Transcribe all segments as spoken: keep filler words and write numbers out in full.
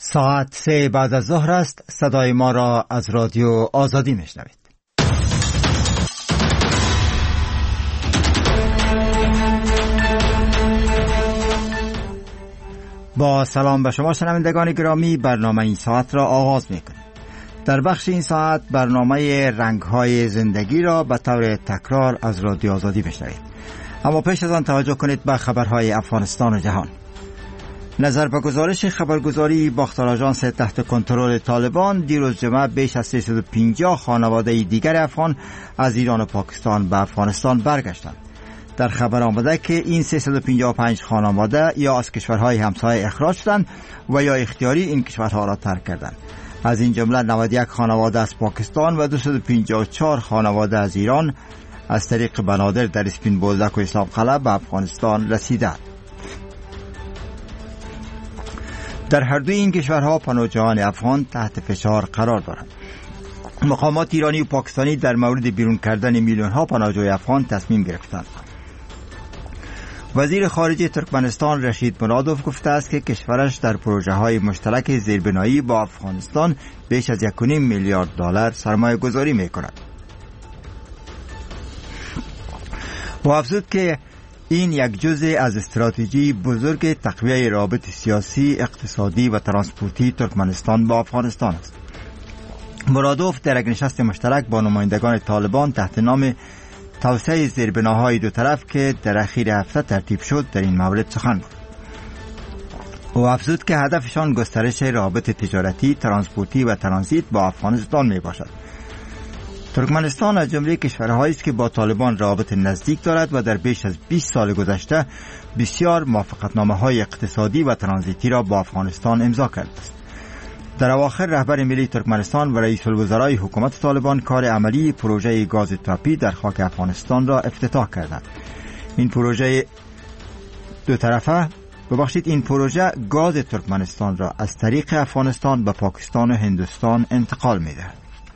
ساعت سه بعد از ظهر است. صدای ما را از رادیو آزادی میشنوید. با سلام به شما شنوندگان گرامی، برنامه این ساعت را آغاز میکنیم. در بخش این ساعت برنامه رنگ‌های زندگی را به طور تکرار از رادیو آزادی میشنوید. اما پیش از آن توجه کنید به خبرهای افغانستان و جهان. نظر به گزارش خبرگزاری باختر آژانس تحت کنترل طالبان، دیروز جمعه بیش از سیصد و پنجاه خانواده دیگر افغان از ایران و پاکستان به افغانستان برگشتند. در خبر آمده که این سیصد و پنجاه و پنج خانواده یا از کشورهای همسایه اخراج شدند و یا اختیاری این کشورها را ترک کردند. از این جمله نود و یک خانواده از پاکستان و دویست و پنجاه و چهار خانواده از ایران از طریق بنادر در اسپین بولدک و اسلام قلعه به افغانستان رسیدند. در هر دوی این کشورها پناهجویان افغان تحت فشار قرار دارند. مقامات ایرانی و پاکستانی در مورد بیرون کردن میلیون ها پناهجوی افغان تصمیم گرفتند. وزیر خارجه ترکمنستان رشید مرادوف گفته است که کشورش در پروژه های مشترک زیربنایی با افغانستان بیش از یک و نیم میلیارد دلار سرمایه گذاری می کند. و افزود که این یک جزء از استراتژی بزرگ تقویت روابط سیاسی، اقتصادی و ترانسپورتی ترکمنستان با افغانستان است. مرادوف در یک نشست مشترک با نمایندگان طالبان تحت نام توسعه زیربناهای دو طرف که در اخیر هفته ترتیب شد در این مورد سخن گفت. و افزود که هدفشان گسترش روابط تجارتی، ترانسپورتی و ترانزیت با افغانستان می باشد. ترکمنستان از جمله کشورهایی است که با طالبان روابط نزدیک دارد و در بیش از بیست سال گذشته بسیار موافقتنامه‌های اقتصادی و ترانزیتی را با افغانستان امضا کرده است. در اواخر رهبر ملی ترکمنستان و رئیس الوزرای حکومت طالبان کار عملی پروژه گاز تاپی در خاک افغانستان را افتتاح کردند. این پروژه دو طرفه ببخشید این پروژه گاز ترکمنستان را از طریق افغانستان به پاکستان و هندوستان انتقال می‌دهد.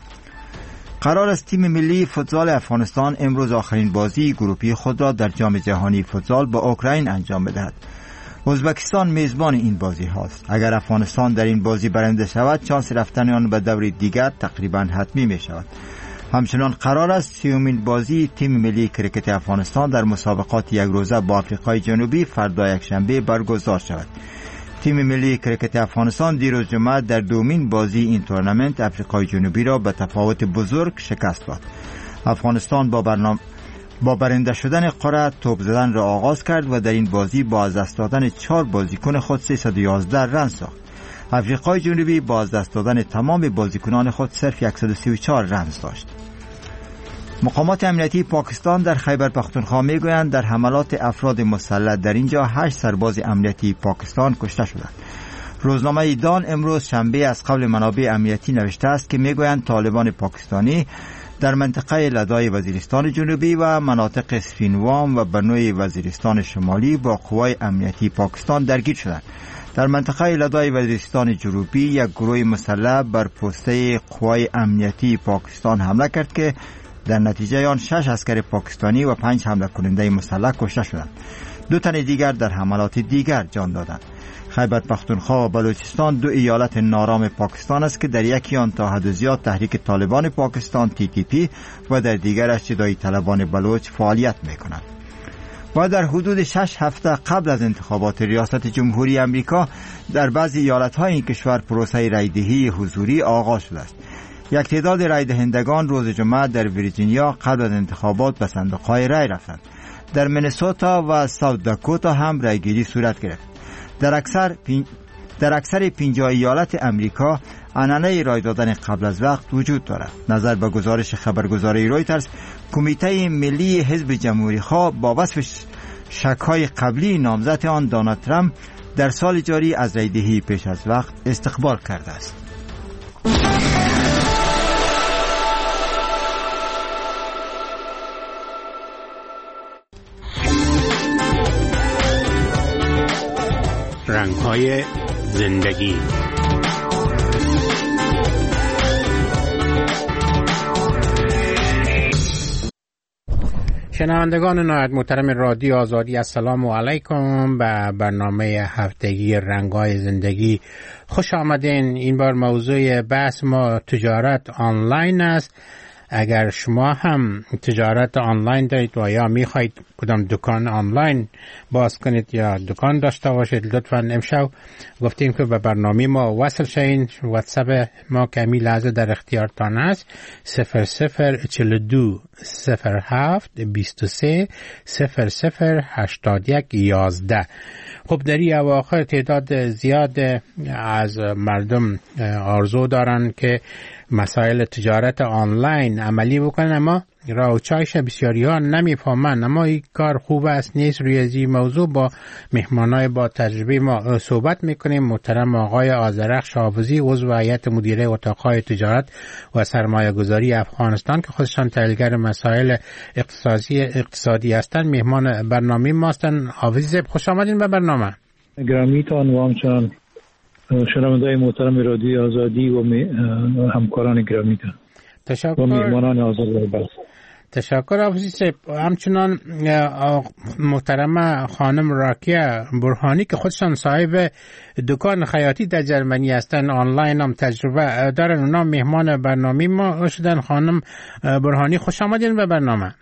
قرار است تیم ملی فوتزال افغانستان امروز آخرین بازی گروهی خود را در جام جهانی فوتزال با اوکراین انجام بدهد. ازبکستان میزبان این بازی هاست. اگر افغانستان در این بازی برنده شود، شانس رفتن آن به دور دیگر تقریبا حتمی می شود. همچنان قرار است سیومین بازی تیم ملی کرکت افغانستان در مسابقات یک روزه با آفریقای جنوبی فردا یکشنبه برگزار شود. تیم ملی کرکت افغانستان دیروز جمعه در دومین بازی این تورنمنت آفریقای جنوبی را به تفاوت بزرگ شکست داد. افغانستان با برنامه با برنده شدن قرعه توپ زدن را آغاز کرد و در این بازی با از دست دادن چهار بازیکن خود سیصد و یازده رن ساخت. آفریقای جنوبی با از دست دادن تمام بازیکنان خود صرف صد و سی و چهار رن داشت. مقامات امنیتی پاکستان در خیبر پختونخوا میگویند در حملات افراد مسلح در اینجا هشت سرباز امنیتی پاکستان کشته شدند. روزنامه دان امروز شنبه از قبل منابع امنیتی نوشته است که میگویند طالبان پاکستانی در منطقه لدای وزیرستان جنوبی و مناطق سفینوام و بنوی وزیرستان شمالی با قوای امنیتی پاکستان درگیر شدند. در منطقه لدای وزیرستان جنوبی یک گروه مسلح بر پسته قوای امنیتی پاکستان حمله کرد که در نتیجه آن شش عسکر پاکستانی و پنج حمله کننده مسلح کشته شدند. دو تن دیگر در حملات دیگر جان دادند. خیبر پختونخوا و بلوچستان دو ایالت نارام پاکستان است که در یکی آن تا حد زیاد تحریک طالبان پاکستان تی تی پی و در دیگرش جدایی طلبان بلوچ فعالیت می‌کنند. و در حدود شش هفته قبل از انتخابات ریاست جمهوری امریکا در بعضی ایالت‌های این کشور پروسه رایدهی حضوری آغاز شده است. یک تعداد رای دهندگان روز جمعه در ویرجینیا قبل از انتخابات به صندوق‌های رای رفتند. در مینسوتا و ساوت داکوتا هم رایگیری صورت گرفت. در اکثر پین... در اکثر پنجاه ایالت امریکا عنعنه رای دادن قبل از وقت وجود دارد. نظر به گزارش خبرگزاری رویترز، کمیته ملی حزب جمهوری‌خواه با وصف شک‌های قبلی نامزد آن دونالد ترامپ در سال جاری از رایدهی پیش از وقت استقبال کرده است. رنگ‌های زندگی. شنوندگان نهایت محترم رادیو آزادی، السلام علیکم. به برنامه هفتگی رنگای زندگی خوش آمدین. این بار موضوع بحث ما تجارت آنلاین است. اگر شما هم تجارت آنلاین دارید و یا میخواید کدام دکان آنلاین باز کنید یا دکان داشته باشید، لطفاً امشب گفتیم که به برنامه ما وصل شین. واتساپ ما کمی لحظه در اختیارتان است: صفر صفر چهل و دو صفر هفت بیست و سه صفر صفر هشتاد یک یازده. خب در این اواخر تعداد زیاد از مردم آرزو دارن که مسائل تجارت آنلاین عملی بکنن، اما راه و چایش بسیاری ها نمیفهمن. اما این کار خوب است نیست؟ روی از این موضوع با مهمانای با تجربه ما صحبت میکنیم. محترم آقای آذرخش حافظی، عضو هیئت مدیره اتاقهای تجارت و سرمایه گذاری افغانستان که خودشان تحلیلگر مسائل اقتصادی اقتصادی هستند، مهمان برنامه ما هستند. حافظی، خوش آمدین به برنامه. گرامیتان و همچنان شنونده‌های محترم رادیو آزادی و همکاران گرامیتان تشکر. و مهمانان حاضر بس. تشکر حافظی. همچنان محترم خانم راکیه برهانی که خودشان صاحب دکان خیاطی در جرمنی هستن، آنلاین هم تجربه دارن، اونا مهمان برنامه ما شدن. خانم برهانی، خوش آمدین به برنامه.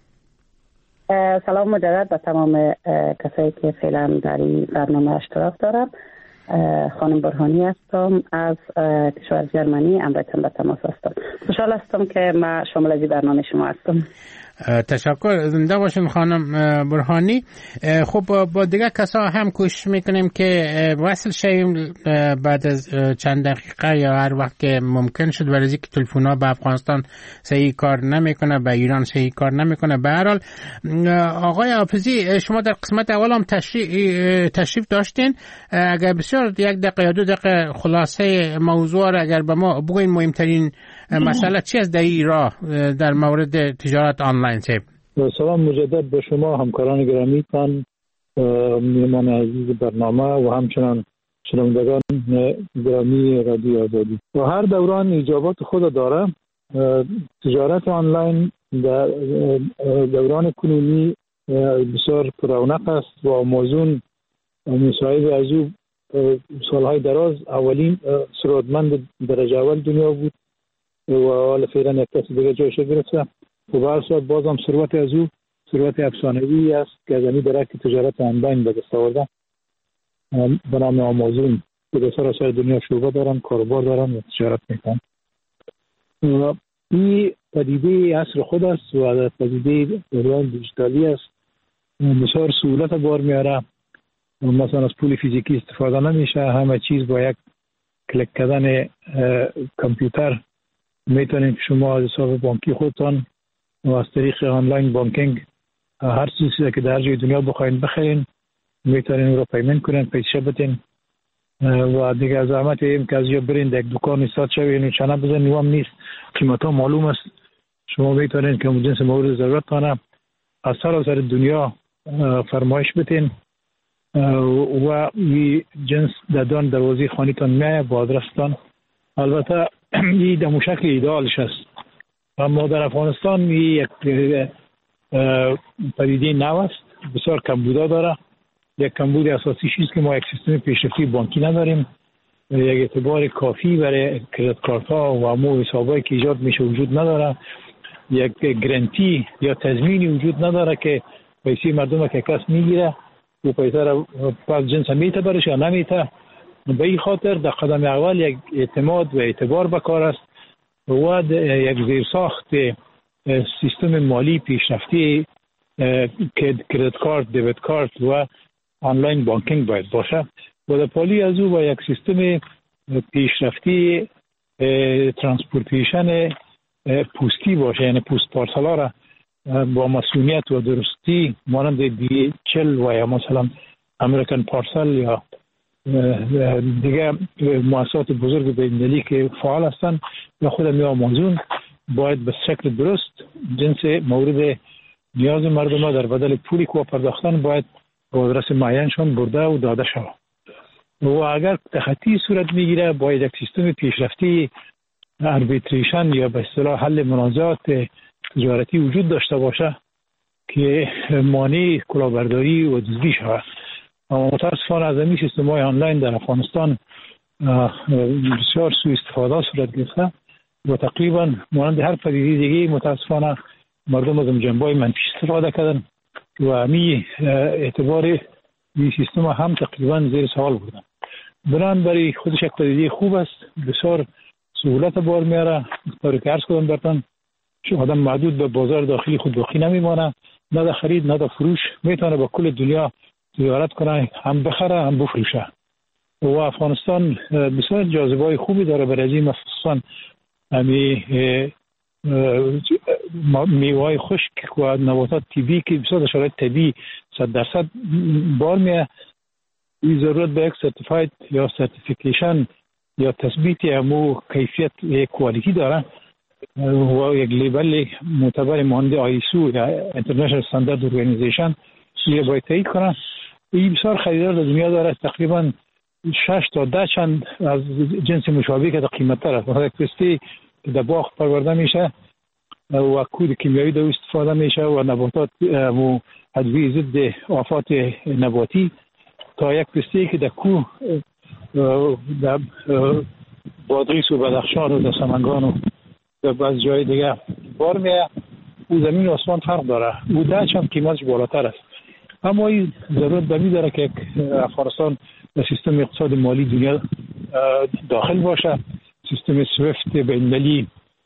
سلام مجدد به تمام کسایی که فعلا در این برنامه اشتراک دارن. خانم برهانی هستم از کشور جرمنی، امریکا به تماس هستم. خوشحال هستم که ما شامل از برنامه شما هستم. تشکر، زنده باشین خانم برهانی. خب با دیگه کسا هم کوشش میکنیم که وصل شیم بعد از چند دقیقه یا هر وقت که ممکن شد، برای اینکه تلفن‌ها به افغانستان صحیح کار نمیکنه، به ایران صحیح کار نمیکنه. به هر حال آقای حافظی، شما در قسمت اول هم تشریف, تشریف داشتین. اگر بسیار یک دقیقه یا دو دقیقه خلاصه موضوع را اگر به ما بگوین، مهمترین مسئله چی است در این راه در مورد تجارت آنلاین؟ سیب سلام مجدد به شما همکاران گرامیتان، مهمان عزیز برنامه و همچنان شنوندگان گرامی رادیو آزادی. و هر دوران ایجابات خود داره. تجارت آنلاین در دوران کنونی بسیار پررونق است و موزون مصاحب از او سالهای دراز اولین ثروتمند درجه اول دنیا بود و حالا فعلا یک کسی دیگه جایش گرفته. و برسات باز هم ثروت از او ثروت افسانه‌ای است که از این درک تجارت آنلاین به دست آورده به نام آمازون که در سراسر دنیا شعبه دارن، کاروبار دارن و تجارت میکنن. این پدیده عصر خود است و پدیده دوران دیجیتالی است. بسیار سهولت بار میاره. مثلا از پول فیزیکی استفاده نمیشه، همه چیز با یک کلیک کردن کامپیوتر میتونید شما از حساب بانکی خودتان و از طریق آنلاین بانکینگ هر چیزی که در جای دنیا بخواین بخرین میتونین اون رو پیمنت کنین، پیسه بدین و دیگه زحمت این که از یا برین در یک دکان ایستاد شوین و چنه بزنین نوام نیست. قیمت ها معلوم است. شما میتونین که جنس مورد ضرورت کنه از سراسر دنیا فرمایش بدین و این جنس دادن دروازه خانیتان میایه با آدرستان. البته این در شکل ایدئالش است، اما در افغانستان این یک پدیده نو است، بسیار کمبودا داره. یک کمبود اساسی چیست که ما یک سیستم پیشرفتی بانکی نداریم، یک اعتبار کافی برای کریدیت کارت ها و امور حسابایی که ایجاد میشه وجود نداره، یک گرانتی یا تضمینی وجود نداره که پیسه مردم که کس میگیره و پیسه را پس جنس میته برش یا نمیته. به این خاطر در قدم اول یک اعتماد و اعتبار بکار است و یک زیرساخت سیستم مالی پیشرفتی که کریدیت کارت، دیبت کارت و آنلاین بانکینگ باید باشه و در پالی از او با یک سیستم پیشرفتی ترانسپورتیشن پوستی باشه، یعنی پوست پارسلا را با مسئولیت و درستی مانند دی چل و یا مثلا امریکن پارسل یا دیگه مؤسسات بزرگ بین‌المللی که فعال هستند یا خود می آمازون باید به شکل درست جنس مورد نیاز مردم در بدل پولی که پرداختن باید با آدرس معینشان برده و داده شود. و اگر تخطی صورت میگیره باید یک سیستم پیشرفتی اربیتریشن یا به اصطلاح حل منازعات تجارتی وجود داشته باشه که مانع کلاهبرداری و دزدی شود. اما متاسفانه از این سیستم های آنلاین در افغانستان بسیار سوء استفاده صورت گرفته و تقریبا مانند هر پدیده دیگه متاسفانه مردم از جنبه‌های منفی استفاده کردن و همین اعتبار این سیستم هم تقریبا زیر سوال بردن. بران برای خودش یک پدیده خوب است، بسیار سهولت بار میاره. طوری که عرض کردم براتون آدم محدود به بازار داخلی خود باقی نمیمانه، نه در خرید نه در فروش، میتونه با کل دنیا تجارت کنه، هم بخره هم بفروشه. و افغانستان بسیار جاذبه‌های خوبی داره برای این، مخصوصا همین میوه‌های خشک و نباتات طبیعی که بسیار شرایط طبیعی صد درصد بار میه. این ضرورت به یک سرتیفاید یا سرتیفیکیشن یا تثبیت امو کیفیت کوالیتی داره و یک لیبل معتبر مانند آیسو یا اینترنشنال استاندارد ارگانیزیشن یه باید تایید کنه. این بسیار خریدار در دنیا داره، تقریبا شش تا ده چند از جنس مشابه که در قیمت تر است. مثلا یک پسته که در باغ پرورده میشه و کود کیمیایی در استفاده میشه و نباتات و ادویه ضد آفات نباتی، تا یک پسته که در کوه در بادغیس و بدخشان و در سمنگان و در بعض جای دیگه بار میه، او زمین و آسمان فرق داره. او ده چند قیمتش بالاتر است. اما این ضرورت به می داره که افغانستان در سیستم اقتصاد مالی دنیا داخل باشه، سیستم سویفت بین‌المللی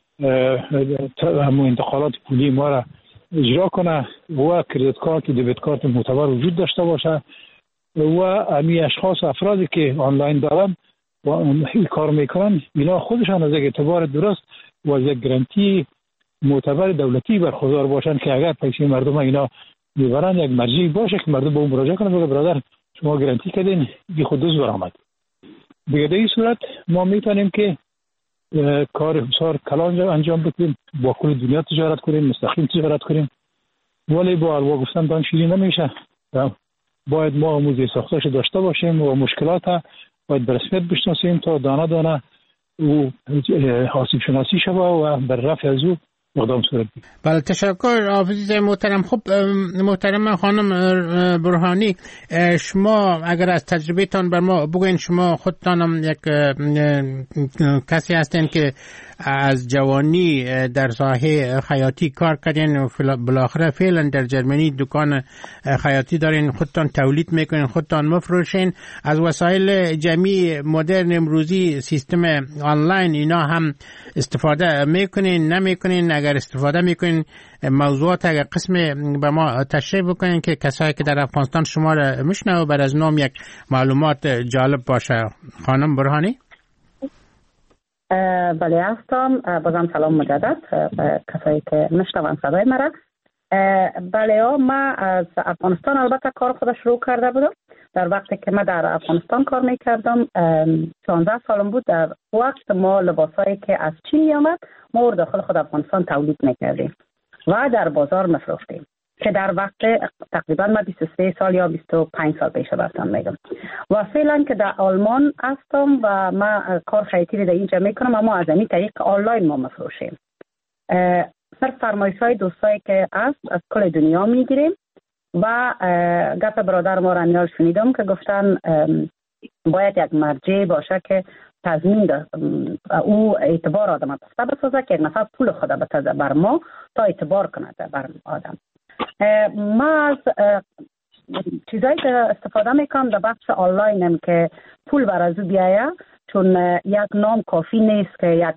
همون انتقالات پولی ما را اجرا کنه و کریدیت کارت و دبیت کارت معتبر وجود داشته باشه و امی اشخاص و افرادی که آنلاین دارن و این کار میکنن اینا خودشان از یک اعتبار درست و از یک گرانتی معتبر دولتی برخوردار باشن که اگر پیسه مردم اینا میبرن یک مرجعی باشه که مردم به اون مراجعه کنن بگه برادر شما گرانتی کردین بی خود دزد برآمد. دیگه در این صورت ما میتونیم که کار بسیار کلان انجام بدیم، با کل دنیا تجارت کنیم، مستقیم تجارت کنیم، ولی با الوا گفتن دان شیرین نمیشه. باید ما آموزش ساختش داشته باشیم و مشکلات باید به رسمیت بشناسیم تا دانه دانه و آسیب شناسی شود و بر رفع از او اقدام صورت بگیرد. بله تشکر عزیز محترم. خب محترم خانم برهانی، شما اگر از تجربه تان بر ما بگوین، شما خودتانم یک کسی هستین که از جوانی در ساحه خیاطی کار کردین و بالاخره فعلا در جرمنی دکان خیاطی دارین، خودتان تولید میکنین، خودتان مفروشین. از وسایل جمعی مدرن امروزی سیستم آنلاین اینا هم استفاده میکنین نمیکنین؟ اگر استفاده میکنین موضوعات اگر قسم به ما تشریح بکنین که کسایی که در افغانستان شما را میشنوه بر از نام یک معلومات جالب باشه. خانم برهانی. بله هستم. بازم سلام مجدد به کسایی که میشنون صدای مرا. بله ما از افغانستان البته کار خود شروع کرده بودم. در وقتی که من در افغانستان کار میکردم شانزده سالم بود، در وقت ما لباسایی که از چین میامد ما داخل خود افغانستان تولید میکردیم و در بازار مفروختیم که در وقت تقریبا ما بیست و سه سال یا بیست و پنج سال پیش براتون میگم. و فعلا که در آلمان هستم و ما کار خیاطی در اینجا میکنم، اما از این طریق آنلاین ما مفروشیم. هر فرمایش‌های دوستایی که است از کل دنیا میگیریم و گپ برادر ما را نیال شنیدم که گفتن باید یک مرجع باشه که تضمین ده او اعتبار آدم پسته بسازه که یک نفر پول خود بتازه بر ما تا اعتبار کنه بر آدم. ما از چیزایی که استفاده میکنم در بخش آنلاینم که پول بر از او بیایه، چون یک نام کافی نیست که یک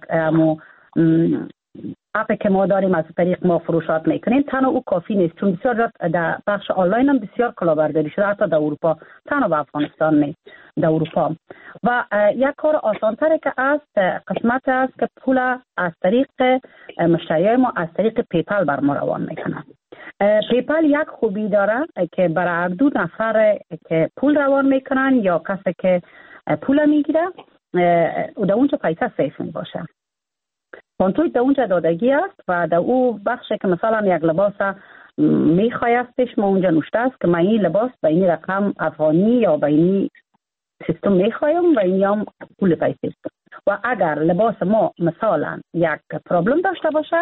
اپی که ما داریم از طریق ما فروشات میکنیم تنها او کافی نیست، چون بسیار در بخش آنلاین هم بسیار کلاهبرداری شده، حتی در اروپا، تنها به افغانستان نیست، در اروپا. و یک کار آسانتره که است قسمت است که پول از طریق مشتریای ما از طریق پیپل بر ما روان میکنن. پیپل یک خوبی داره که برای هر دو نفر که پول روان میکنن یا کسی که پول میگیره در اونجا پیسه سیف می باشه. کنترل در اونجا دادگی است و در او بخشی که مثلا یک لباس میخوایستش ما اونجا نوشته است که من این لباس به این رقم افغانی یا به این سیستم میخوایم و این هم پول پیسه است. و اگر لباس ما مثلا یک پرابلم داشته باشه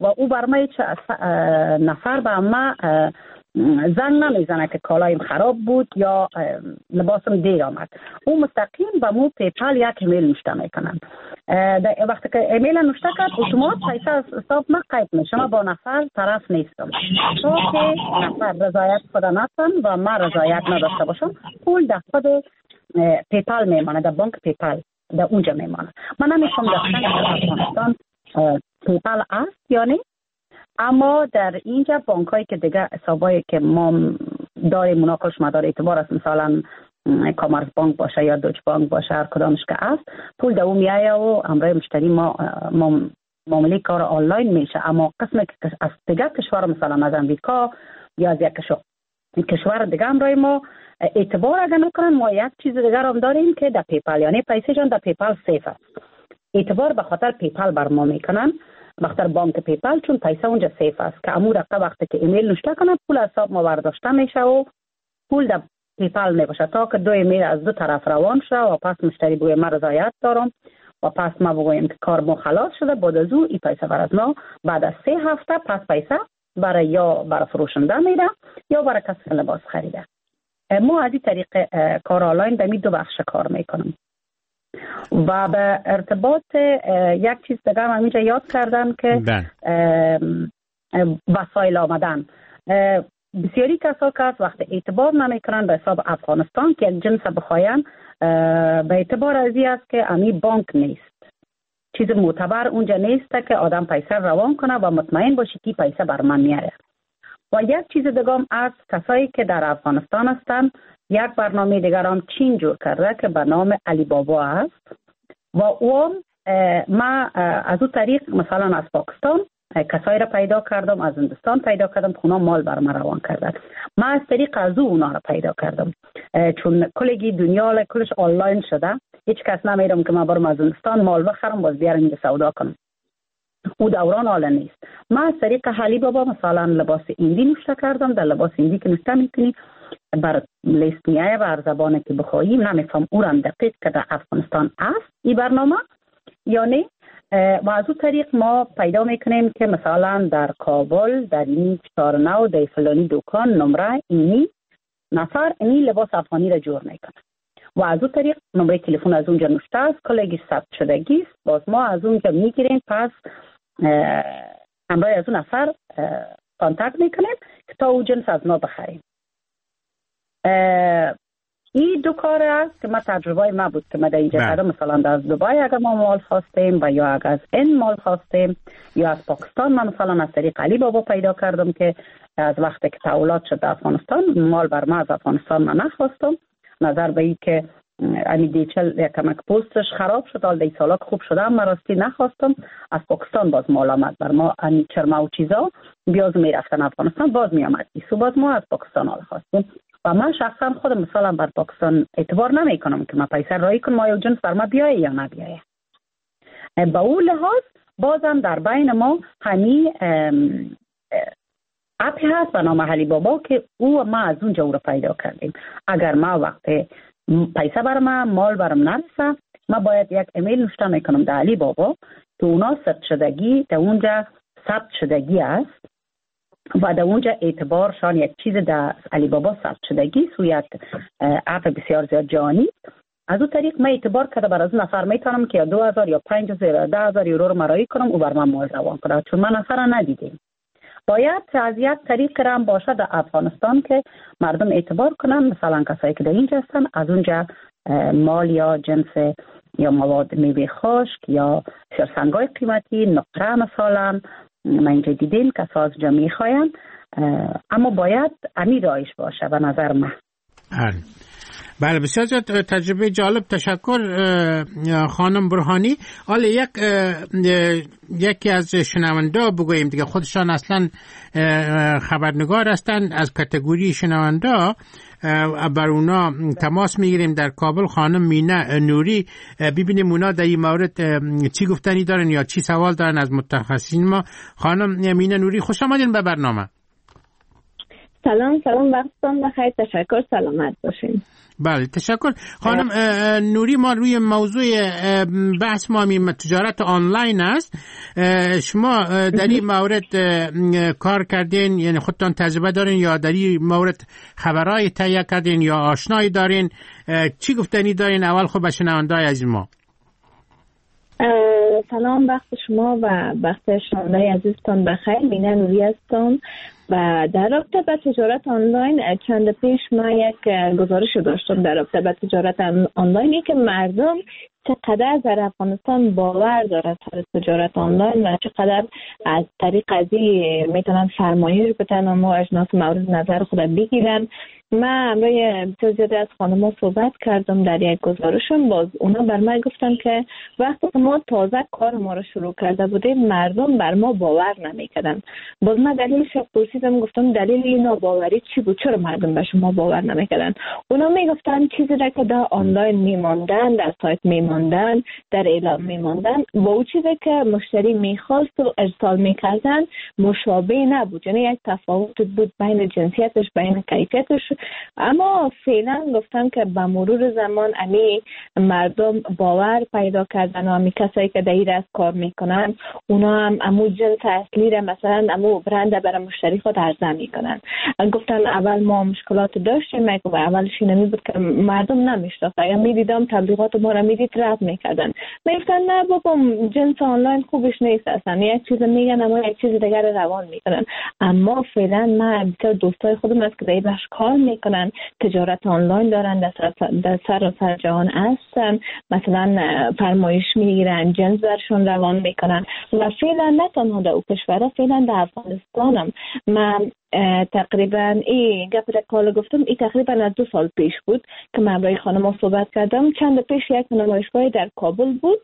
و او بر ما هیچ نفر به ما زنگ نمیزنه که کالایم خراب بود یا لباسم دیر آمد. او مستقیم به مو پیپال یک ایمیل نوشته میکنن. وقتی که ایمیل نوشته کرد اتومات پیسه از حساب ما قید میشه. ما با نفر طرف نیستم تا که نفر رضایت خود نتن و ما رضایت نداشته باشم پول در خود پیپال میمانه، در بانک پیپال در اونجا میمانه. من نمیشم داشتن که در افغانستان پیپال است یا نه، اما در اینجا بانک هایی که دیگه حسابایی که ما داریم مناقش مدار اعتبار است، مثلا کامرس بانک باشه یا دوچ بانک باشه، هر کدامش که است پول در اون میایه و همراه مشتری ما معامله کار آنلاین میشه. اما قسمی که از دیگه کشور مثلا از امریکا یا از یک کشور دیگه همراه ما اعتبار اگر نکنن، ما یک چیز دیگر هم داریم که در پیپال، یعنی پیسه جان در پیپال سیف است. اعتبار به خاطر پیپال بر ما میکنن، بخاطر بانک پیپال، چون پیسه اونجا سیف است که امور رقم وقتی که ایمیل نوشته کنه پول حساب ما برداشته میشه و پول در پیپال میباشه تا که دو ایمیل از دو طرف روان شه و پس مشتری بگویم ما رضایت دارم و پس ما بگویم که کار ما خلاص شده، بعد از او این پیسه بر از ما بعد از سه هفته پس پیسه برای یا برای فروشنده میده یا برای کسی که لباس خریده. ما از این طریق کار آنلاین در می دو بخش کار میکنم. و به ارتباط یک چیز دیگه هم اینجا یاد کردن که وسایل آمدن. بسیاری کسا که از وقت اعتبار نمیکنن به حساب افغانستان که یک جنس بخواین، به اعتبار ازی است که امی بانک نیست، چیز معتبر اونجا نیست که آدم پیسه روان کنه و مطمئن باشه که پیسه بر من میاره. و یک چیز دیگه هم از کسایی که در افغانستان هستن، یک برنامه دیگر هم چین جور کرده که به نام علی بابا است و اون ما از اون طریق مثلا از پاکستان کسایی را پیدا کردم، از هندوستان پیدا کردم، اونا مال بر ما روان کردن. ما از طریق از او اونا را پیدا کردم، چون کلگی دنیا کلش آنلاین شده، هیچ کس نمیرم که من برم از هندوستان مال بخرم باز بیارم اینجا سودا کنم. او دوران حالا نیست. ما از طریق علی بابا مثلا لباس ایندی نوشته کردم. در لباس ایندی که نوشته میکنی بر لیست میایه بر زبانه که بخواهیم، نمیفهم او را دقیق که در افغانستان است این برنامه یعنی. و از اون طریق ما پیدا میکنیم که مثلا در کابل در این چارنو در فلانی دکان نمره اینی نفر اینی لباس افغانی را جور میکنه و از اون طریق نمره تلفن از اونجا نوشته است، کلگی ثبت شدگی است، باز ما از اونجا میگیریم، پس همراه از اون نفر کانتکت میکنیم که تا او جنس از ما بخریم. این دو کار است که ما تجربه ما بود که ما در اینجا کردم. مثلا در دبی اگر ما مال خواستیم و یا اگر از این مال خواستیم یا از پاکستان، من مثلا از طریق علی بابا پیدا کردم که از وقتی که تحولات شد در افغانستان مال بر ما از افغانستان من نخواستم، نظر به این که امی دیچل یک کمک پوستش خراب شد، حال دی سالا خوب شده اما راستی نخواستم. از پاکستان باز مال آمد بر ما، امی چرمه و چیزا بیاز می رفتن افغانستان باز می آمد ایسو، باز ما از پاکستان حال خواستیم و من شخصا خودم مثلا بر پاکستان اعتبار نمی کنم که من پیسه رایی کنم آیا جنس بر ما بیایه یا نبیایه. با اون لحاظ بازم در بین ما همی اپی هست به نام علی بابا که او ما از اونجا او رو پیدا کردیم. اگر ما وقت پیسه بر ما مال برم نرسه، ما باید یک ایمیل نوشته میکنم در علی بابا که اونا ثبت شدگی در اونجا ثبت شدگی است و در اونجا اعتبارشان یک چیز در علی بابا ثبت شدگی سو یک اپ بسیار زیاد جانی. از اون طریق من اعتبار کرده بر از نفر میتونم که دو هزار یا پنج هزار یا ده هزار یورو رو مرایی کنم او بر من مال روان کنه، چون من نفر را ندیدیم. باید از یک طریق رم باشه در افغانستان که مردم اعتبار کنن، مثلا کسایی که در اینجا هستن از اونجا مال یا جنس یا مواد میوه خشک یا سرسنگای قیمتی نقره مثلا من اینجا دیدیم که از اونجا میخواین، اما باید امید رایش باشه به نظر من. بله بسیار زیاد تجربه جالب، تشکر خانم برهانی. حالا یک یکی از شنونده بگوییم دیگه، خودشان اصلا خبرنگار هستند، از کاتگوری شنونده بر اونا تماس میگیریم در کابل. خانم مینه نوری، ببینیم اونا در این مورد چی گفتنی دارن یا چی سوال دارن از متخصصین ما. خانم مینه نوری خوش آمدین به برنامه. سلام سلام وقتتون بخیر. تشکر، سلامت باشین. بله تشکر خانم نوری. ما روی موضوع بحث ما می تجارت آنلاین است. شما در این مورد کار کردین، یعنی خودتان تجربه دارین یا در این مورد خبرهای تهیه کردین یا آشنایی دارین؟ چی گفتنی دارین؟ اول خود به شنونده‌های عزیز ما. سلام، وقت شما و وقت شنونده‌های عزیزتان بخیر. مینه نوری هستم و در رابطه با تجارت آنلاین چند پیش ما یک گزارش داشتم در رابطه با تجارت آنلاینی که مردم چقدر در افغانستان باور دارد سر تجارت آنلاین و چقدر از طریق ازی میتونن فرمایش بدن و ما اجناس مورد نظر خود بگیرن. من برای بسیار زیاده از خانم‌ها صحبت کردم در یک گزارشم. باز اونا بر من گفتن که وقتی که ما تازه کار ما رو شروع کرده بودیم مردم بر ما باور نمیکردن. باز من دلیلش پرسیدم، گفتم دلیل این ناباوری چی بود؟ چرا مردم به شما باور نمیکردن؟ اونا میگفتن چیزی را که در آنلاین میماندن، در سایت میماندن، در اعلام میماندن، با اون چیزی که مشتری میخواست و ارسال میکردن مشابه نبود. یعنی یک تفاوت بود بین جنسیتش، بین کیفیتش. اما فعلا گفتم که با مرور زمان امی مردم باور پیدا کردن و امی کسایی که در این کار میکنن اونا هم امو جنس اصلی را مثلا امو برند برای مشتری خود عرضه میکنن. گفتن اول ما مشکلات داشتیم و اولش اینمی بود که مردم نمیشناختن یا میدیدم تبلیغات ما را میدید رد میکردن، میگفتن نه بابا جنس آنلاین خوبش نیست، اصلا یک چیز میگن اما یک چیز دیگر روان میکنن. اما فعلا من بسیار دوستای خودم هست که در این بخش کار میکنن، تجارت آنلاین دارن، در سر در سر, سر جهان هستن، مثلا فرمایش میگیرن، جنس برشون روان میکنن و فعلا نه تنها در او کشور، فعلا در افغانستانم من تقریبا این گپ را کالا گفتم. این تقریبا از دو سال پیش بود که من برای خانم صحبت کردم. چند پیش یک نمایشگاه در کابل بود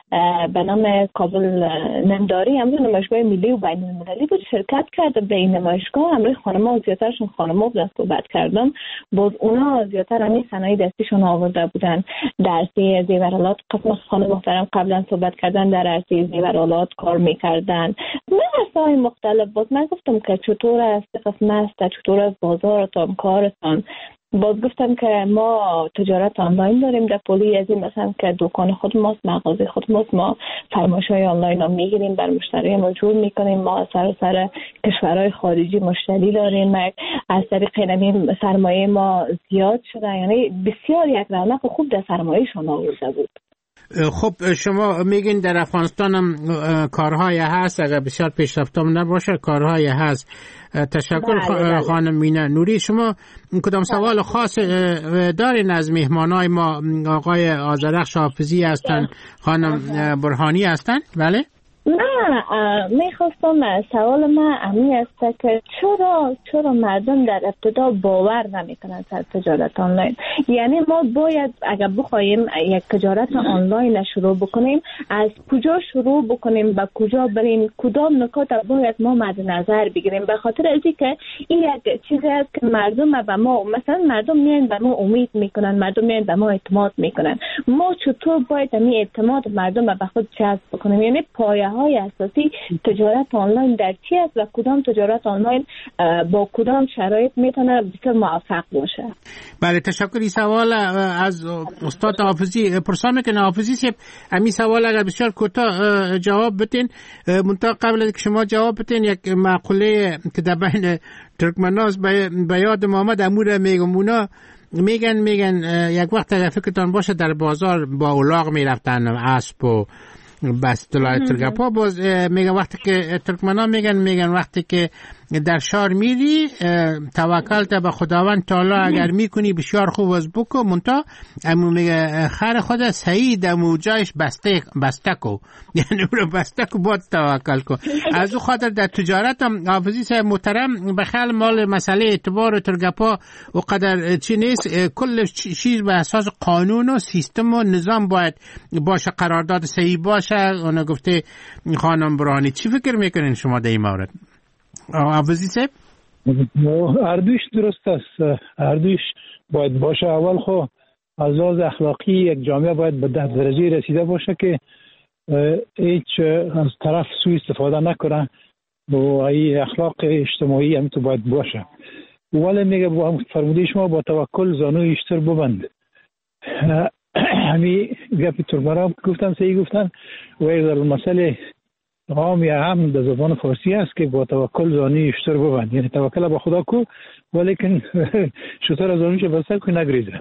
به نام کابل نمداری، هم نمایشگاه ملی و بین المللی بود. شرکت کردم به این نمایشگاه. همراه خانم‌ها زیادترشون خانم‌ها بودن صحبت کردم. باز اونا زیادتر همین صنایع دستیشون آورده بودن. در عرصه زیورآلات قسم خانم محترم قبلا صحبت کردن، در عرصه زیورآلات کار می‌کردن. من عرصه‌های مختلف بود. من گفتم که چطور است قسم است، چطور از بازارتان، کارتان. باز گفتم که ما تجارت آنلاین داریم در پولی از این مثلا که دکان خود ماست، مغازه خود ماست، ما فرمایش‌های آنلاین ها میگیریم، بر مشتری ما جور میکنیم. ما سر سر کشورهای خارجی مشتری داریم، از طریق این سرمایه ما زیاد شده. یعنی بسیار یک رونق خوب در سرمایه‌شون آورده بود. خب شما میگین در افغانستان هم کارهای هست، اگر بسیار پیشرفته نباشه کارهای هست. تشکر خانم مینه نوری. شما کدام سوال خاص دارین از مهمانای ما؟ آقای آذرخش حافظی هستن، خانم برهانی هستن. بله نه میخواستم سوال من امی است که چرا چرا مردم در ابتدا باور نمیکنن سر تجارت آنلاین؟ یعنی ما باید اگر بخوایم یک تجارت آنلاین شروع بکنیم از کجا شروع بکنیم، با کجا بریم، کدام نکات باید ما مد نظر بگیریم؟ به خاطر اینکه که این یک چیزی است که مردم به ما مثلا مردم میان به ما امید میکنن، مردم میان به ما اعتماد میکنن. ما چطور باید این اعتماد مردم به خود جذب بکنیم؟ یعنی پایه های اساسی تجارت آنلاین در چی است و کدام تجارت آنلاین با کدام شرایط میتونه بسیار موفق باشه؟ بله تشکری. سوال از استاد حافظی پرسان میکنه. حافظی صاحب همین سوال اگر بسیار کوتاه جواب بدین. منتها قبل از که شما جواب بدین یک مقوله که در بین ترکمناس به یاد محمد امور میگم. اونا میگن میگن یک وقت اگر فکرتان باشه در بازار با اولاغ میرفتن، اسب و بس دلای ترگپا. باز میگن وقتی که ترکمنان میگن میگن وقتی که در شهر میری توکل تا به خداوند تعالی اگر میکنی بسیار خوب از بکو، منتها امو میگه خر خود سعید امو جایش بسته بسته کو، یعنی رو بسته کو باید توکل کو. از او خاطر در تجارت هم حافظی صاحب محترم بخیال مال مسئله اعتبار ترگپا و قدر چی نیست، کل چیز به اساس قانون و سیستم و نظام باید باشه، قرارداد صحیح باشه. اون گفته خانم برهانی. چی فکر میکنین شما در این مورد؟ حافظی صاحب اردوش درست است، اردوش باید باشه. اول خو از لحاظ اخلاقی یک جامعه باید به ده درجه رسیده باشه که هیچ از طرف سوء استفاده نکنه و این اخلاق اجتماعی هم تو باید باشه. ولی میگه با فرموده شما با توکل زانوی اشتر ببند. همی گپی ترمارم گفتن سعی گفتن و یک در مسئله عام یا هم در زبان فارسی است که با توکل زانوی اشتر ببند، یعنی توکل با خدا کو ولیکن شطور زانویش بسته که نگریزه.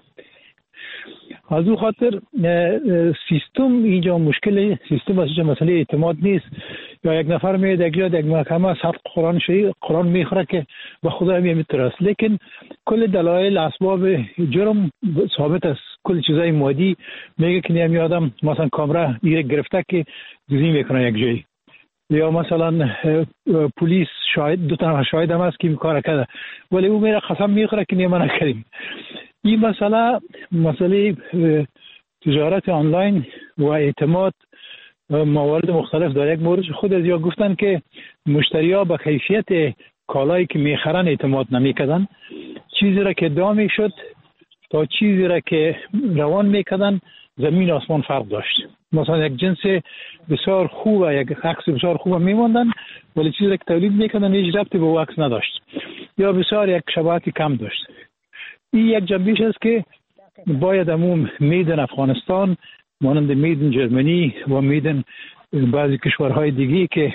از او خاطر سیستم اینجا مشکل سیستم است، مسئله اعتماد نیست. یا یک نفر میاد یک جا یک محکمه صد قرآن شریف قرآن میخوره که به خدا میمیتر است، لیکن کل دلایل اسباب جرم ثابت است. کل چیزای مادی میگه که نمی آدم مثلا کامرا دیگه گرفته که گزین میکنه یک جایی، یا مثلا پلیس شاهد دو تا شاهد هم هست که این کار کرده ولی او میره قسم میخوره که نمی نکردیم. این مسئله مسئله تجارت آنلاین و اعتماد موارد مختلف داره. یک مورد خود از یا گفتن که مشتری‌ها به کیفیت کالایی که میخرن اعتماد نمیکردن، چیزی را که ادعا میشد تا چیزی را که روان میکردن زمین آسمان فرق داشت. مثلا یک جنس بسیار خوب و یک عکس بسیار خوب میموندن ولی چیزی را که تولید میکردن هیچ ربطی به عکس نداشت یا بسیار یک شباهت کم داشت. این یک جنبش است که باید همون میدن افغانستان مانند میدن جرمنی و میدن بعضی کشورهای دیگی که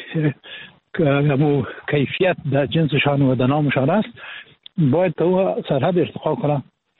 همون کیفیت در جنسشان و در نامشان است باید تا سرحد ارتقا کنه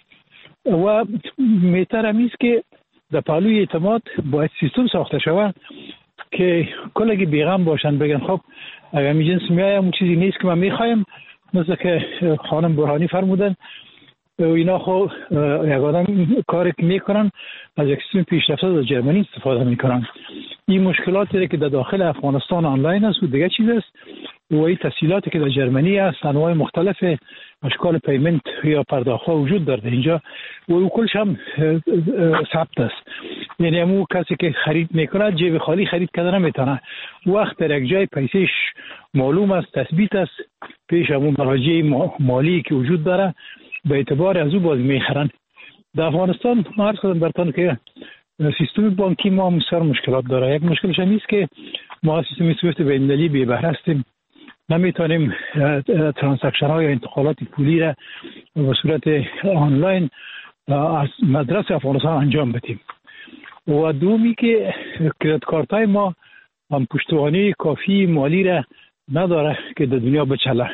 و میتر همیست که در پهلوی اعتماد باید سیستم ساخته شود که کلگی بیغم باشن بگن خب اگر می جنس میایم اون چیزی نیست که من میخوایم، مثل که خانم برهانی فرمودن و اینا خب یک آدم کاری که میکنن از یک سیستم پیشرفته در جرمنی استفاده میکنن. این مشکلاتی که در داخل افغانستان آنلاین است و دیگه چیز است و این تسهیلاتی که در جرمنی است انواع مختلف اشکال پیمنت یا پرداخت وجود داره اینجا و او کلش هم ثبت است. یعنی همون کسی که خرید میکنه جیب خالی خرید کردن نمیتونه، وقت در یک جای پیسش معلوم است تثبیت است پیش همون مراجع مالی که وجود داره به اعتبار از او باز میخرن. در افغانستان ما عرض کردم براتون که سیستم بانکی ما بسیار مشکلات داره. یک مشکلش این است که ما سیستم سویفت بین‌المللی بی بهره هستیم، نمیتونیم ترانزکشن های یا انتقالات پولی را به صورت آنلاین از مدرسه افغانستان انجام بدیم و دومی که کریدیت کارت های ما هم پشتوانه کافی مالی را نداره که در دنیا بچله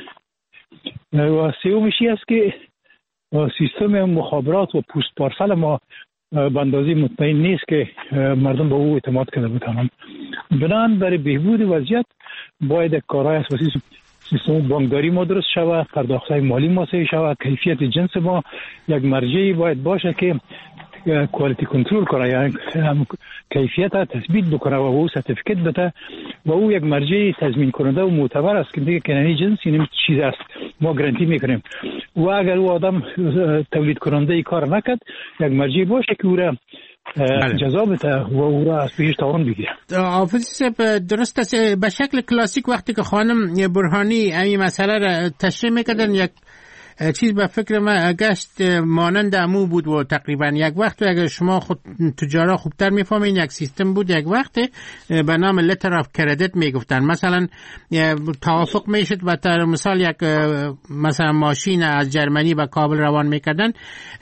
و سومیشی است که سیستم مخابرات و پوست پارسل ما به اندازه مطمئن نیست که مردم به او اعتماد کرده بتانند. بنابراین برای بهبود وضعیت باید کارهای اساسی سیستم بانکداری ما درست شود، پرداخت‌های مالی ما صحیح شود، کیفیت جنس ما یک مرجعی باید باشه که کوالیتی کنترل کنه، یعنی کیفیت تثبیت بکنه و او سرتیفیکت بده و او یک مرجع تضمین کننده و معتبر است که میگه که این جنس این چیز است ما گارانتی میکنیم و اگر او آدم تولید کننده ای کار نکرد یک مرجع باشه که او را جزا بده و او را از پیش تاوان بگیره. حافظ صاحب درست است به شکل کلاسیک وقتی که خانم برهانی این مسئله را تشریح میکردن یک چیز به فکر من گشت مانند امو بود و تقریبا یک وقت اگر شما خود تجارا خوبتر میفهمین یک سیستم بود یک وقت به نام لتر آف کردیت میگفتن مثلا توافق میشد و در مثال یک مثلا ماشین از جرمنی به کابل روان میکردن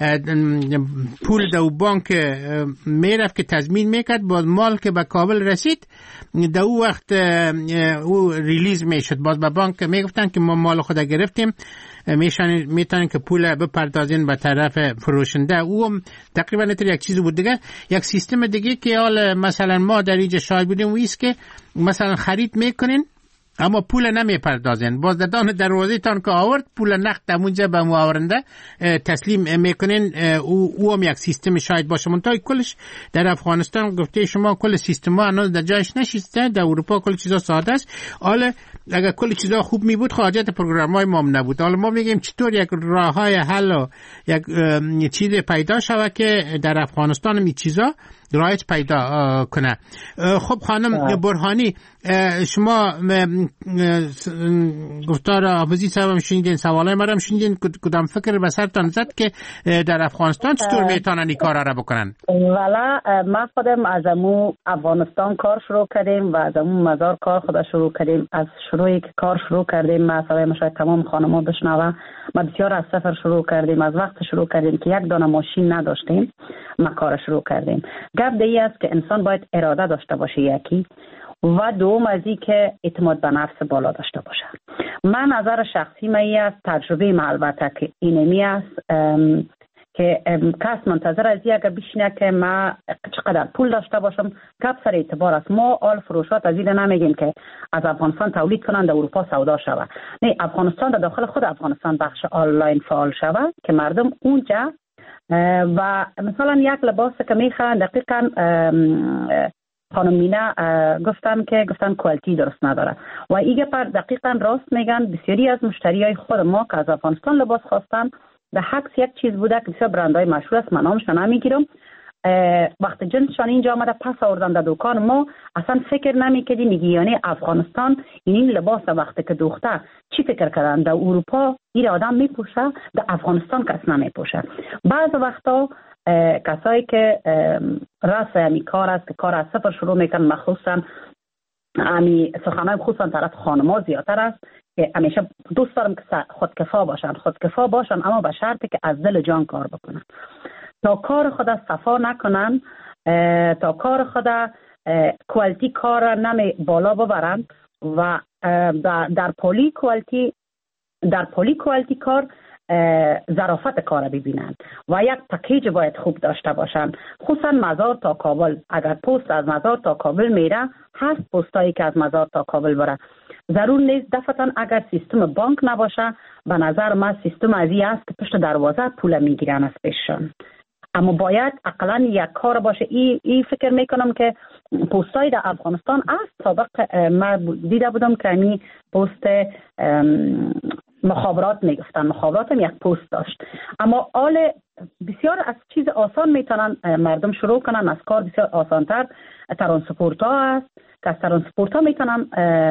پول دو بانک میرفت که تضمین میکرد باز مال که به کابل رسید در او وقت او ریلیز میشد باز به بانک میگفتن که ما مال خود گرفتیم میشن میتونن که پول بپردازین به طرف فروشنده. او تقریبا نتر یک چیز بود دیگه. یک سیستم دیگه که حال مثلا ما در اینجا شاهد بودیم و ایست که مثلا خرید میکنین اما پول نمیپردازین باز دادن دروازه تان که آورد پول نقد همونجا به مواورنده تسلیم میکنین. او او هم یک سیستم شاید باشه منتهای کلش در افغانستان گفته شما کل سیستم ها هنوز در جایش نشسته. در اروپا کل چیزا ساده است. حالا اگر کل چیزا خوب می بود حاجت پروگرام های ما نبود. حالا ما میگیم چطور یک راه های حل و یک چیز پیدا شود که در افغانستان می چیزا رایج پیدا کنه. خب خانم برهانی، شما گفتار حافظی صاحب شنیدین، سوالای ما هم شنیدین، کدام فکر به سرتان زد که در افغانستان چطور میتونن این کارا را بکنن؟ والا ما خودم از امو افغانستان کار شروع کردیم و از امو مزار کار خود شروع کردیم. از شروعی که کار شروع کردیم، ما صدای ما شاید تمام خانم‌ها بشنوه، ما بسیار از صفر شروع کردیم. از وقت شروع کردیم که یک دانه ماشین نداشتیم، ما کار شروع کردیم. گپ دیگه است که انسان باید اراده داشته باشه یکی، و دوم از این که اعتماد به نفس بالا داشته باشه. من نظر شخصی می است، تجربه ما البته که اینمی است که کس منتظر از این اگر بشینه که ما چقدر پول داشته باشم، گپ سر اعتبار است. ما آل فروشات از این نمیگیم که از افغانستان تولید کنند در اروپا سودا شود. نه، افغانستان در داخل خود افغانستان بخش آنلاین فعال شود که مردم اونجا و مثلا یک لباس که میخرن دقیقاً خانم مینا گفتن که گفتن کوالیتی درست نداره و ایگه پر دقیقاً راست میگن. بسیاری از مشتریای خود ما که از افغانستان لباس خواستن به حکس یک چیز بوده که بسیار برندهای مشهور است، من نامش نمیگیرم، وقت جنسشان اینجا آمده پس آوردن در دکان ما، اصلا فکر نمیکردی میگی افغانستان این لباس وقتی که دوخته چی فکر کردن در اروپا این آدم میپوشه، در افغانستان کس نمیپوشه. بعض وقتا کسایی که راس همی کار است که کار از صفر شروع میکنن، مخصوصا همی سخنهای خصوصا طرف خانم‌ها زیادتر است که همیشه دوست دارم که خودکفا باشن خودکفا باشن اما به شرطی که از دل جان کار بکنن. تا کار خود صفا نکنن، تا کار خود کوالیتی کار نمی بالا ببرن و در پولی کوالیتی در پولی کوالیتی کار ظرافت کار ببینند و یک پکیج باید خوب داشته باشند. خصوصا مزار تا کابل، اگر پست از مزار تا کابل میره، هست پستایی که از مزار تا کابل بره. ضرور نیست دفعتا اگر سیستم بانک نباشه، به نظر من سیستم ازی است که پشت دروازه پول میگیرن از پیششان، اما باید اقلا یک کار باشه. ای, ای فکر میکنم که پستای در افغانستان است. سابق ما دیده بودم که این پست مخابرات میگفتن، مخابرات هم یک پست داشت، اما آل بسیار از چیز آسان میتونن مردم شروع کنن، از کار بسیار آسانتر ترانسپورت ها است که از ترانسپورت ها میتونن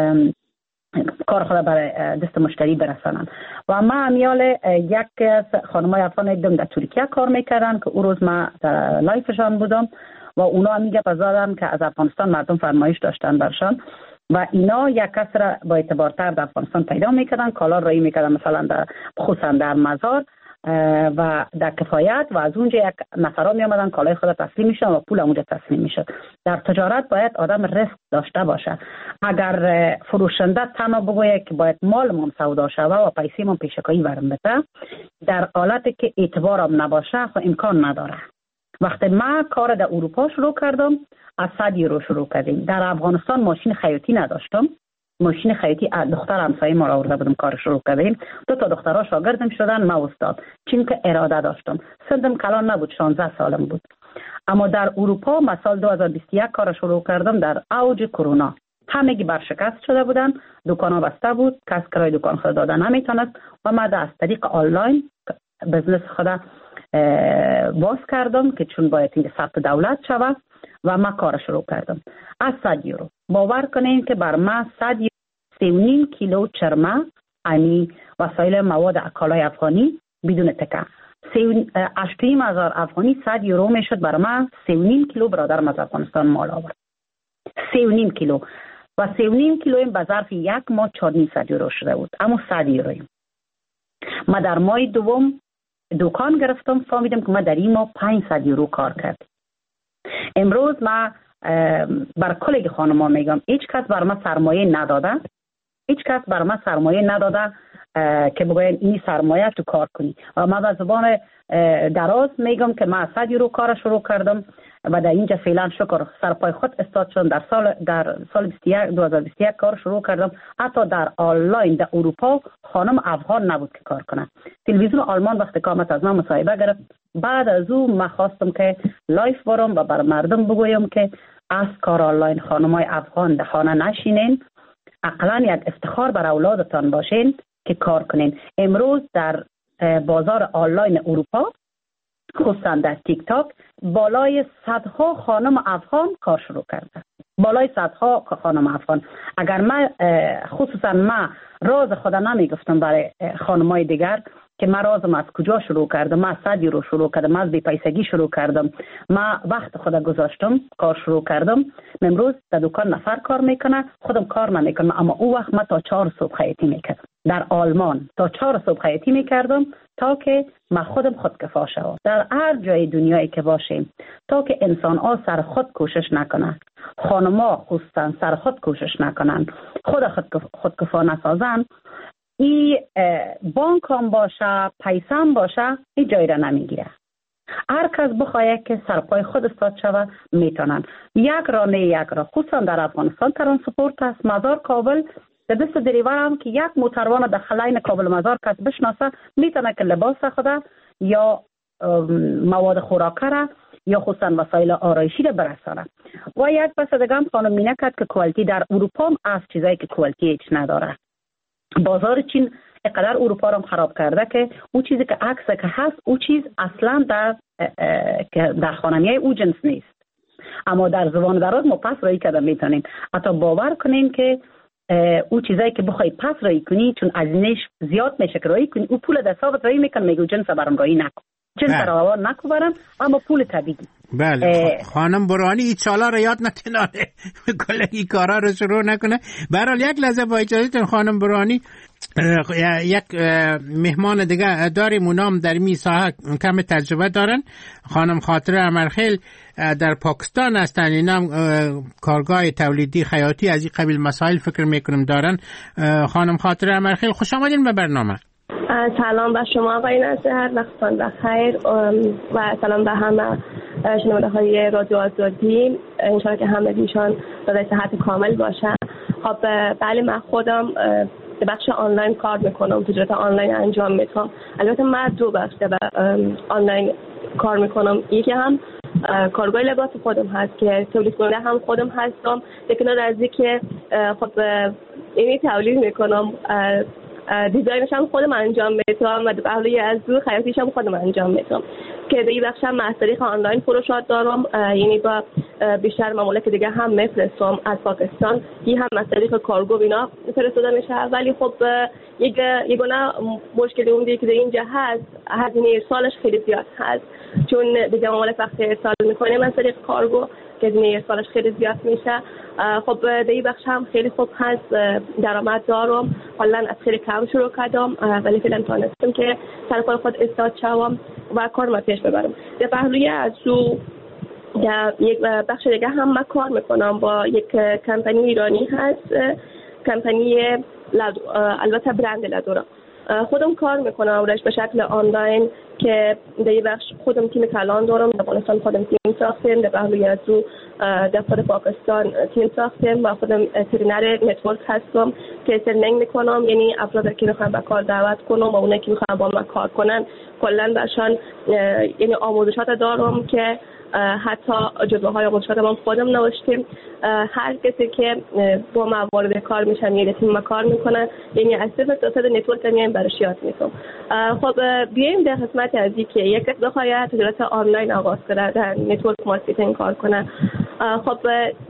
کار خود برای دست مشتری برسانن. و ما امیال یک از خانمای افغان دیدم در ترکیه کار میکردن که او روز ما در لایفشان بودم و اونا هم میگه بزادن که از افغانستان مردم فرمایش داشتن برشان و اینا یک کس را با اعتبارتر در افغانستان پیدا میکردن، کالا رایی میکردن مثلا در خصوصا در مزار و در کفایت و از اونجا یک نفرا می آمدن کالای خود تسلیم میشن و پول اونجا تسلیم میشد. در تجارت باید آدم ریسک داشته باشه. اگر فروشنده تنها بگوید که باید مال من سودا شوه و پیسه من پیشکایی ورم بده، در حالتی که اعتبارم نباشه خب امکان نداره. وقتی ما کار در اروپا شروع کردم از صد یورو شروع کردیم. در افغانستان ماشین خیاطی نداشتم، ماشین خیاطی دختر همسایه ما را آورده بودم کار شروع کردیم. دو تا دخترها شاگردم شدن، ما استاد، چون که اراده داشتم. سنم کلان نبود، شانزده سالم بود. اما در اروپا ما سال دو هزار و بیست و یک کار شروع کردم در اوج کرونا. همگی برشکست شده بودن، دکان‌ها بسته بود، کس کرای دکان خود دادن نمیتونست و ما از طریق آنلاین بزنس خود باز کردم که چون باید این ثبت دولت شود و ما کار شروع کردم. از صد یورو باور کنین که بر ما صد یورو سی و نیم کیلو چرمه انی وسایل مواد کالای افغانی بدون تکه هشت و نیم هزار افغانی صد یورو میشد. بر ما سی و نیم کیلو برادرم از افغانستان مال آورد، سی و نیم کیلو و سی و نیم کیلو این به ظرف یک ماه چهار و نیم صد یورو شده بود. اما صد یورویم. ما در ماه دوم دکان گرفتم، فهمیدم که ما در این ماه پانصد یورو کار کردیم. امروز ما بر کل خانم‌ها میگم هیچ کس بر ما سرمایه نداده، هیچ کس بر ما سرمایه نداده که بگوین این سرمایه تو کار کنی. و ما به زبان دراز میگم که ما صد یورو کار شروع کردم و در اینجا فعلا شکر سرپای خود استاد شدم. در سال در سال دو هزار و بیست و یک کار شروع کردم. حتی در آنلاین در اروپا خانم افغان نبود که کار کنه. تلویزیون آلمان وقتی قامت از من مصاحبه گرفت، بعد از او من خواستم که لایف برم و بر مردم بگویم که از کار آنلاین خانمای افغان در خانه نشینین، اقلا یک افتخار بر اولادتان باشین که کار کنین. امروز در بازار آنلاین اروپا خصوصا در تیک تاک بالای صدها خانم افغان کار شروع کرده. بالای صدها خانم افغان. اگر من خصوصا من راز خودم نمیگفتم برای خانمای دیگر که من رازم از کجا شروع کردم، من صدی رو شروع کردم، من از بی‌پیسگی شروع کردم، من وقت خودم گذاشتم کار شروع کردم. امروز در دکان نفر کار میکنه، خودم کار نمیکنم، اما او وقت من تا چهار صبح خیاطی میکردم در آلمان، تا چهار صبح خیاطی میکردم تا که من خودم خودکفا شوم. در هر جای دنیایی که باشیم تا که انسان ها سر خود کوشش نکنن، خانما خصوصا سر خود کوشش نکنن، خود خودکفا نسازن، ای بانک هم باشه، پیسه هم باشه، ای جای را نمیگیره. هر کس بخواهد که سرپای خود استاد شوه میتونن. یک را نه یک را، خصوصا در افغانستان ترانسپورت است. مزار کابل به دست دریور هم که یک موتروان در خلاین کابل مزار کس بشناسه میتونه که لباس خود یا مواد خوراکه را یا خصوصا وسایل آرایشی را برسانه. و یک پس دیگه هم خانم مینه کرد که کوالتی در اروپا هم از چیزایی که کوالتی هیچ نداره. بازار چین اقدر اروپا رو خراب کرده که اون چیزی که عکس که هست اون چیز اصلا در در خانمیه او جنس نیست. اما در زبان دراز ما پس رایی کرده میتونیم. حتی باور کنیم که او چیزایی که بخوای پس رایی کنی چون هزینه‌اش زیاد میشه که رایی کنی، او پول در حسابت رایی میکنه، میگه جنس برام رایی نکن، جنس رو نکو برام، اما پول طبیعی. بله خانم برهانی این چالا رو یاد نتینانه کل این کارا رو شروع نکنه. برحال یک لحظه با اجازهتون خانم برهانی، یک مهمان دیگه داریم، اونام در می ساحه کم تجربه دارن. خانم خاطره امرخیل در پاکستان هستن، اینام کارگاه تولیدی خیاطی از این قبیل مسائل فکر میکنم دارن. خانم خاطره امرخیل خوش آمدین به برنامه. سلام به شما آقای نصر، وقتتون بخیر و سلام به همه شنونده های رادیو آزادی. انشاءالله که همگیشان در صحت کامل باشن. خب بله، من خودم به بخش آنلاین کار میکنم، تجارت آنلاین انجام میدم. البته من دو بخش به آنلاین کار میکنم. یکی هم کارگاه لباس خودم هست که تولید کننده هم خودم هستم، لیکن از اینکه خب اینی تولید میکنم، دیزاینش هم خودم انجام میدم و بهره از دو خیاطیش هم خودم انجام میدم که در این بخش هم از طریق آنلاین فروشات دارم. یعنی با بیشتر ممالک دیگه هم میفرستم از پاکستان، این هم از طریق کارگو بینا فرستاده میشه. ولی خب یک یگانه مشکلی اون دیگه که در اینجا هست، هزینه ارسالش خیلی زیاد هست، چون دیگه ممالک وقتی ارسال میکنیم از طریق کارگو که هزینه ارسالش خیلی زیاد میشه. خب در این بخش هم خیلی خوب هست، درآمد دارم. حالا از خیلی کم شروع کردم ولی فعلا تونستم که سر کار خود استاد شوم و کارم پیش ببرم. در پهلوی از او در یک بخش دیگه هم من کار میکنم با یک کمپانی ایرانی هست، کمپانی لدو، البته برند لدورا. خودم کار میکنم روش به شکل آنلاین که در این بخش خودم تیم کلان دارم. در افغانستان خودم تیم ساختیم، در پهلوی از او در خود پاکستان تیم ساختیم و خودم ترینر نتورک هستم که ترینینگ میکنم. یعنی افراد که میخوان به کار دعوت کنم و اونایی که میخوان با من کار کنن کلا برشان یعنی آموزشات دارم که حتی جزوهای آموزشات هم خودم نوشتیم. هر کسی که با من وارد کار میشن یه تیم کار میکنن، یعنی از صفر تا صد نتورک میایم برش یاد میکنم. خب بیایم در قسمت از این که یک کس بخواد تجارت آنلاین آغاز کنه، در نتورک مارکتینگ کار کنه. خب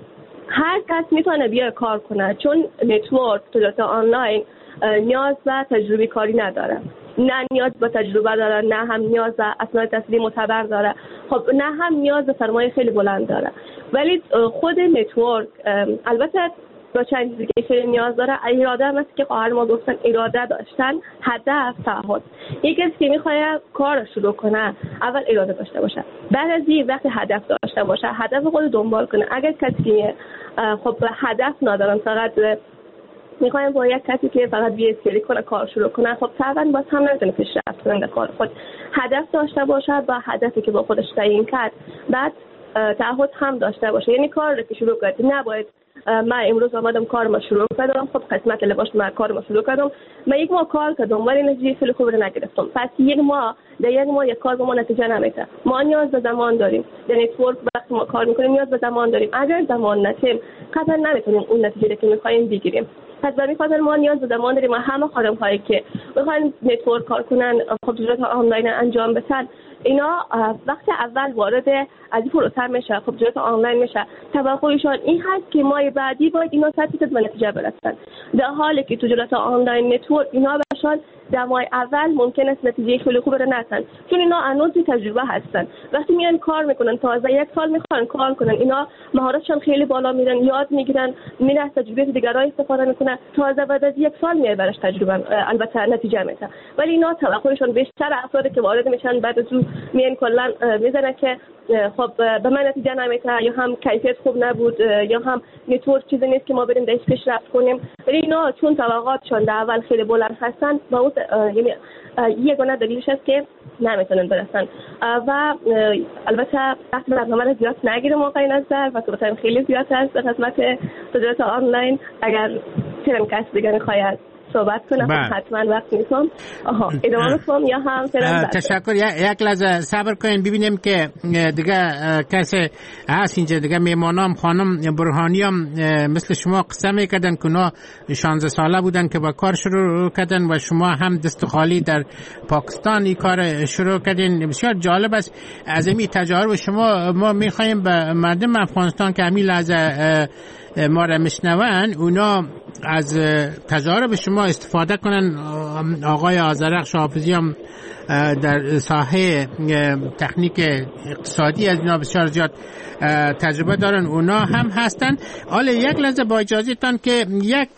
هر کس میتونه بیاد کار کنه، چون نتورک تجارت آنلاین نیاز به تجربه کاری نداره، نه نیاز به تجربه داره، نه هم نیاز به اسناد تحصیلی معتبر داره، خب نه هم نیاز به سرمایه خیلی بلند داره. ولی خود نتورک البته با چند چیزی که خیلی نیاز داره، اراده هم است که خواهر ما گفتن اراده داشتن، هدف، تعهد. یک کسی که میخواد کار شروع کنه اول اراده داشته باشه، بعد از این وقتی هدف داشته باشه هدف خود دنبال کنه. اگر کسی که خب هدف ندارن، فقط میخوایم با یک کسی که فقط بیه سری کنه کار شروع کنه، خب طبعا باز هم نمیتونه پیشرفت کنه در کار خود. هدف داشته باشه با هدفی که با خودش تعیین کرد، بعد تعهد هم داشته باشه. یعنی کار رو که شروع کردی نباید من امروز آمدم کار ما شروع کردم، خب قسمت لباس ما کار ما شروع کردم، من یک ماه کار کردم ولی نتیجه خیلی خوب رو نگرفتم، پس یک ماه در یک ماه یک کار به ما نتیجه نمیده. ما نیاز به زمان داریم، در نتورک وقتی ما کار میکنیم نیاز به زمان داریم. اگر زمان ندیم قطعا نمیتونیم اون نتیجه که میخوایم بگیریم. پس برای خاطر ما نیاز به زمان داریم و همه خانم هایی که بخواین نتورک کار کنن، خب تجارت آنلاین انجام بدن، اینا وقت اول وارد از این پروسه میشه، خب تجارت آنلاین میشه، توقعشون این هست که ماه بعدی باید اینا صد درصد به نتیجه برسن، در حالی که تجارت آنلاین نتورک اینا بهشون در ماه اول ممکن است نتیجه خیلی خوب رو نتن، چون اینا هنوز تجربه هستن. وقتی میان کار میکنن، تازه یک سال میخوان کار کنن، اینا مهارتشون خیلی بالا میرن، یاد میگیرن، میرن از تجربه دیگران استفاده میکنن، تازه بعد از یک سال میاد برش تجربه البته نتیجه میده. ولی اینا توقعشون بیشتر افرادی که وارد میشن بعد از اون میان کلا میزنن که خب به من نتیجه نمیده، یا هم کیفیت خوب نبود، یا هم نتورک چیزی نیست که ما بریم درش پیشرفت کنیم. ولی اینا چون توقعاتشون در اول خیلی بلند هستن، با اون یعنی یگانه دلیلش است که نمیتونن برسن. و البته وقتی برنامه رو زیاد نگیرم واقعا نظر و که خیلی زیاد هست به خدمت تجارت آنلاین. اگر ترم کس دیگه خواهد صحبت کنم حتما وقت میکنم. آها ادامه میکنم یا هم تشکر. یک لحظه صبر کنین ببینیم که دیگه کسی هست اینجا. دیگه میمانام خانم برهانی هم مثل شما قصه میکردن که اونا شانزده ساله بودن که با کار شروع کردن و شما هم دست خالی در پاکستان این کار شروع کردین. بسیار جالب است از این تجارب شما. ما میخوایم به مردم افغانستان که همین لحظه ما را میشنون اونا از تجارب شما استفاده کنن. آقای آذرخش حافظی هم در ساحه تکنیک اقتصادی از اینا بسیار زیاد تجربه دارن، اونا هم هستن. حالا یک لحظه با اجازهتان که یک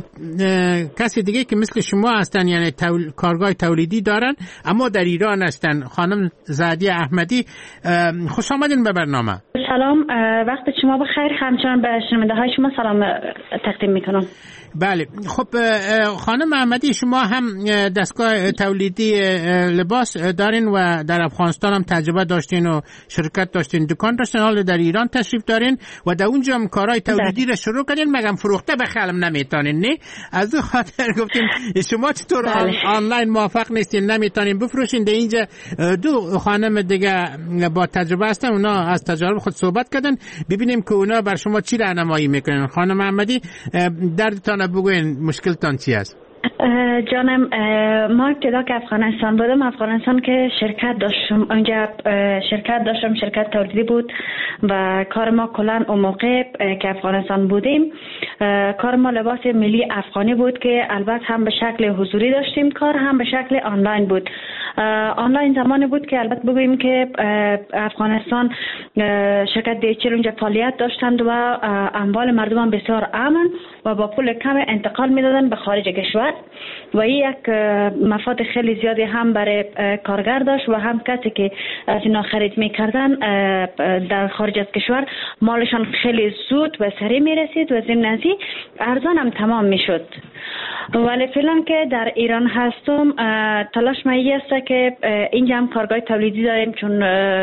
کسی دیگه که مثل شما هستن، یعنی تول... کارگاه تولیدی دارن اما در ایران هستن، خانم زهدی احمدی، خوش آمدین به برنامه. سلام، وقت شما بخیر. همچنان به شنونده های شما سلام تقدیم میکنم. بله خب خانم احمدی، شما هم دستگاه تولیدی لباس دارین و در افغانستان هم تجربه داشتین و شرکت داشتین، دکان داشتین، حالا در ایران تشریف دارین و در اونجا هم کارهای تولیدی را شروع کردین، مگم فروخته به خلم نمیتونین؟ نه از اون خاطر گفتیم شما چطور آن... آنلاین موفق نیستین، نمیتونین بفروشین. در اینجا دو خانم دیگه با تجربه هستن، اونا از تجربه خود صحبت کردن، ببینیم که اونا بر شما چی راهنمایی میکنن. خانم احمدی دردتان بگوین مشکلتان چی است؟ جانم، ما ابتدا که افغانستان بودم، افغانستان که شرکت داشتم، اونجا شرکت داشتم، شرکت تولیدی بود و کار ما کلان اون موقع که افغانستان بودیم کار ما لباس ملی افغانی بود که البته هم به شکل حضوری داشتیم کار، هم به شکل آنلاین بود. آنلاین زمانی بود که البته بگوییم که افغانستان شرکت دیچل اونجا فعالیت داشتند و اموال مردم بسیار امن و با پول کم انتقال میدادن به خارج کشور و این یک مفاد خیلی زیادی هم برای کارگر داشت و هم کسی که از اینا خرید میکردن در خارج از کشور مالشان خیلی زود و سریع میرسید و ضمن از این ارزان هم تمام میشد. ولی فعلا که در ایران هستم تلاش ما است که اینجا هم کارگاه تولیدی داریم، چون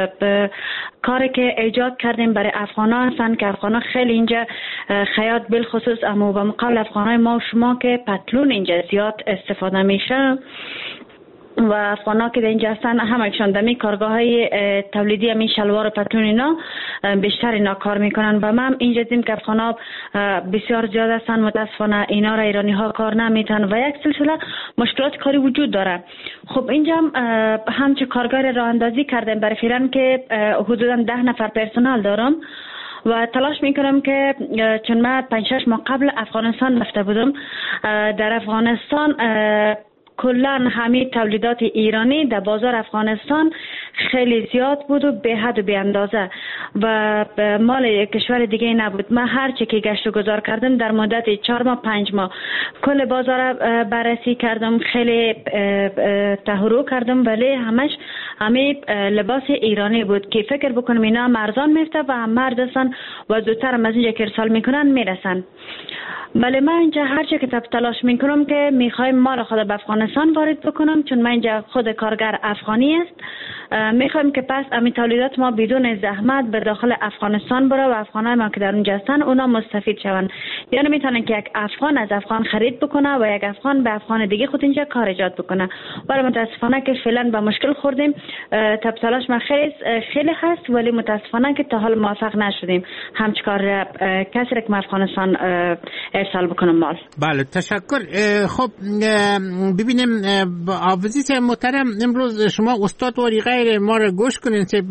کاری که ایجاد کردیم برای افغان‌ها هستن که افغان‌ها خیلی اینجا خیاط بالخصوص، اما به مقابل افغان‌های ما و شما که پتلون اینجا زیاد استفاده میشه و افغان‌ها که اینجا هستن همشون دمی کارگاه‌های تولیدی همین شلوار و پتلون اینا بیشتر اینا کار میکنن. و من اینجا دیدم که افغان‌ها بسیار زیاد هستن، متاسفانه اینا را ایرانی‌ها کار نمیتن و یک سلسله مشکلات کاری وجود داره. خب اینجا هم چه کارگاه راه اندازی کردم برای فعلا که حدوداً ده نفر پرسنل دارم و تلاش میکنم که چون من پنج شش ماه قبل افغانستان رفته بودم، در افغانستان کلان همه تولیدات ایرانی در بازار افغانستان خیلی زیاد بود و به حد و به اندازه و مال کشور دیگه نبود. من هر چی که گشت و گذار کردم در مدت چهار ماه پنج ماه کل بازار بررسی کردم، خیلی تحرو کردم، ولی همش همه لباس ایرانی بود که فکر بکنم اینا مرزان میفته و هم مردستان و زودتر هم از اینجا که ارسال میکنن میرسن. بله من اینجا هر چی که تلاش میکنم که میخوایم مال خود به افغانستان وارد بکنم، چون من اینجا خود کارگر افغانی است. میخوایم که پس امی تولیدات ما بدون زحمت به داخل افغانستان بره و افغانای ما که در اونجا هستن اونا مستفید شون. یا نمیتونن که یک افغان از افغان خرید بکنه و یک افغان به افغان دیگه خود اینجا کار ایجاد بکنه. ولی متاسفانه که فعلا به مشکل خوردیم. تلاش ما خیلی خیلی هست ولی متاسفانه که تا حال موفق نشدیم همچ کار کسی را که افغانستان ارسال بکنم مال. بله تشکر. خب ببینیم عزیز محترم، امروز شما استاد واری غیر ما را گوش کنین که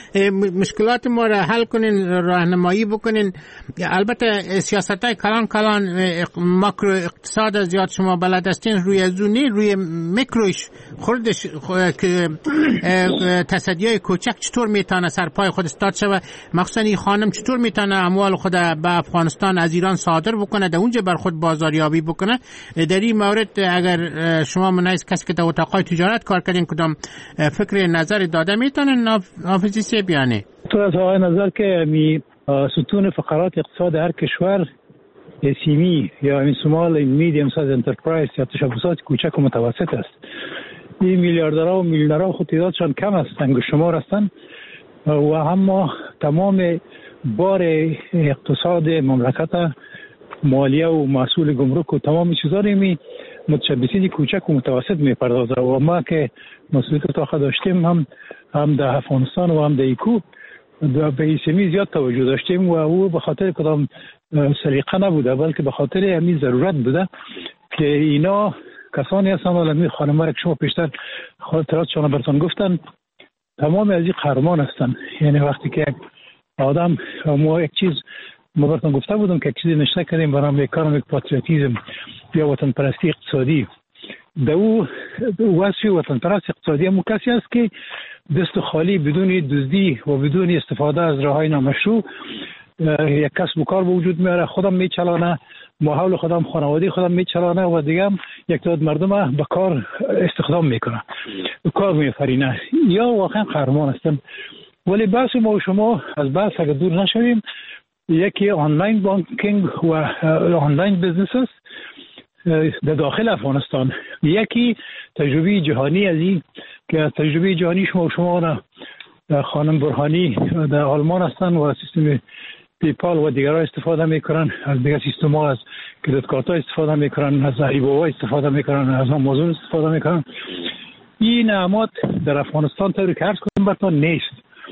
مشکلات ما را حل کنین، راهنمایی بکنین. البته سیاست‌های کلان کلان ماکرو اقتصاد زیاد شما بلد هستین، روی زونی روی میکروش خوردش که تصدیای کوچک چطور میتونه سرپای خود استاد شود، مخصوصا این خانم چطور میتونه اموال خود به افغانستان از ایران صادر بکنه، در اونجا بر خود بازاریابی بکنه. در این مورد اگر شما منایز کسی که در اتاقای تجارت کار کردین کدام فکر نظر داده میتونن حافظی سی بیانه؟ تو از آقای نظر که می ستون فقرات اقتصاد هر کشور سیمی یا این سمال میدیم ساز انترپرایز یا تشبثات کوچک و متوسط است. این میلیاردرها و میلیونرها خود تعدادشان کم است، انگشت شمار هستند و اما تمام بار اقتصاد مملکت، مالیه و محصول گمرک و تمام چیزا رو می متشبثین کوچک و متوسط میپردازه و ما که مسئولیت تا داشتیم هم هم در افغانستان و هم در ایکو به ایسمی زیاد توجه داشتیم و او به خاطر کدام سلیقه نبوده بلکه به خاطر همین ضرورت بوده که اینا کسانی هستن ولمی خانم را که شما پیشتر خاطراتشان براتون گفتن تمام از این قهرمان هستن. یعنی وقتی که آدم ما یک چیز ما براتون گفته بودم که یک چیزی نشته کردیم برام اکونومیک پاتریوتیسم یا وطن پرستی اقتصادی. دو واسه وطن پرست اقتصادی هم کسی است که دست خالی بدون دزدی و بدون استفاده از راههای نامشروع یک کسب و کار به وجود میاره، خودم میچلانه، ماحول خودم، خانواده خودم میچلانه و دیگه هم یک تعداد مردم به کار استخدام میکنه، کار میفرینه. یا واقعا قهرمان هستن. ولی بحث ما و شما از بحث اگر دور نشویم، یکی آنلاین بانکینگ و آنلاین بیزنس است در داخل افغانستان، یکی تجربه جهانی از این که تجربه جهانی شما و شما خانم برهانی در آلمان هستن و سیستم پیپال و دیگرها استفاده میکنن، از دیگر سیستم ها از کریدیت کارت ها استفاده میکنن، از ایباوا استفاده میکنن، از آمازون استفاده میکنن. این نعمات در افغانستان طوری که عرض کنم براتون نیست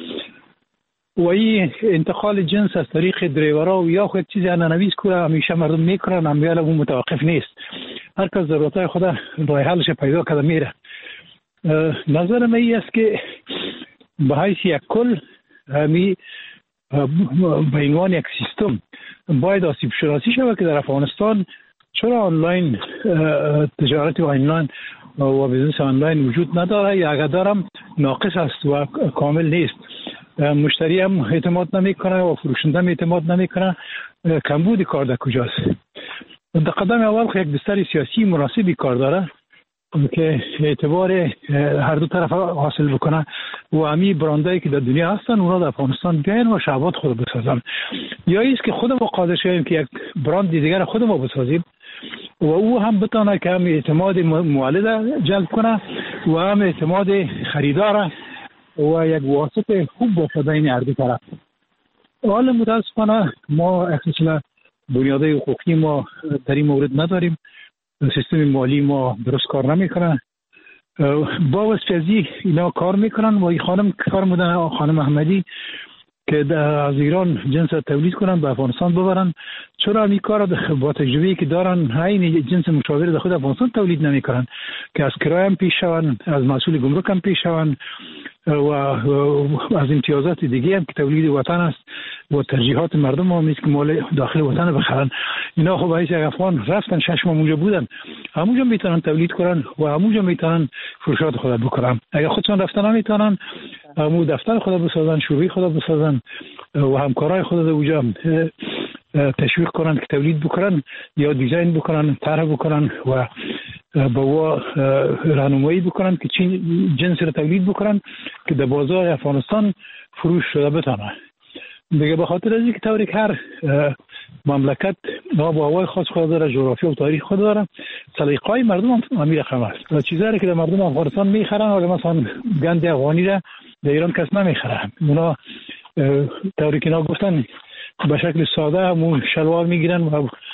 و این انتقال جنس از طریق دریورها و یا خود چیزی انانویز که همیشه مردم میکنن همیشه اون متوقف نیست. هر کس ضرورتهای خود راه حلش پیدا کرده میره. نظر من این است که به حیث یک کل همی به عنوان یک سیستم باید آسیب شناسی شود که در افغانستان چرا آنلاین تجارت آنلاین و بیزنس آنلاین وجود نداره یا اگر دارم ناقص است و کامل نیست. مشتری هم اعتماد نمیکنه و فروشنده هم اعتماد نمیکنه. کمبود کار در کجاست؟ در قدم اول یک بستر سیاسی مناسبی کار داره که اعتبار هر دو طرف حاصل بکنه و همی براندایی که در دنیا هستن اونا در افغانستان بیاین و شعبات خود بسازن، یا ایست که خود ما قادر شویم که یک براند دیگر خود ما بسازیم و او هم بتونه که هم اعتماد مولد جلب کنه و هم اعتماد خریدار و یک واسطه خوب باشه بین هر دو طرف. حالا متاسفانه ما اصلا بنیادهای حقوقی ما در این مورد نداریم، سیستم مالی ما درست کار نمیکنه. با وسیزی اینا کار میکنن و این خانم کار میدن، خانم احمدی که از ایران جنس تولید کنن به افغانستان ببرن. چرا این کار با تجربه‌ای که دارن همین جنس مشابه در خود افغانستان تولید نمیکنن که از کرایه هم پیش شون، از مسئول گمرک هم پیش شون و از امتیازات دیگه هم که تولید وطن است و ترجیحات مردم هم نیست که مال داخل وطن بخرن. اینا خب هیچ افغان رفتن شش ماه اونجا بودن، همونجا میتونن تولید کنن و همونجا میتونن فروشات خود بکنن. اگر خودشون رفتن نمیتونن همون دفتر خود بسازن، شوری خود بسازن و همکارای خود اونجا تشویق کنن که تولید بکنن یا دیزاین بکنن، طرح بکنن و با راهنمایی بکنن که چی جنس رو تولید بکنن که در بازار افغانستان فروش شده بتونه. دیگه به خاطر از اینکه طوری که هر مملکت آب و هوای خاص خود داره، جغرافیا و تاریخ خود داره، سلیقه‌های مردم هم همین رقم است و چیزایی که در مردم افغانستان میخرن ولی مثلا گند افغانی را در ایران کس نمیخره. اونا طوری که اینا گفتن به شکل ساده همون شلوار میگیرن و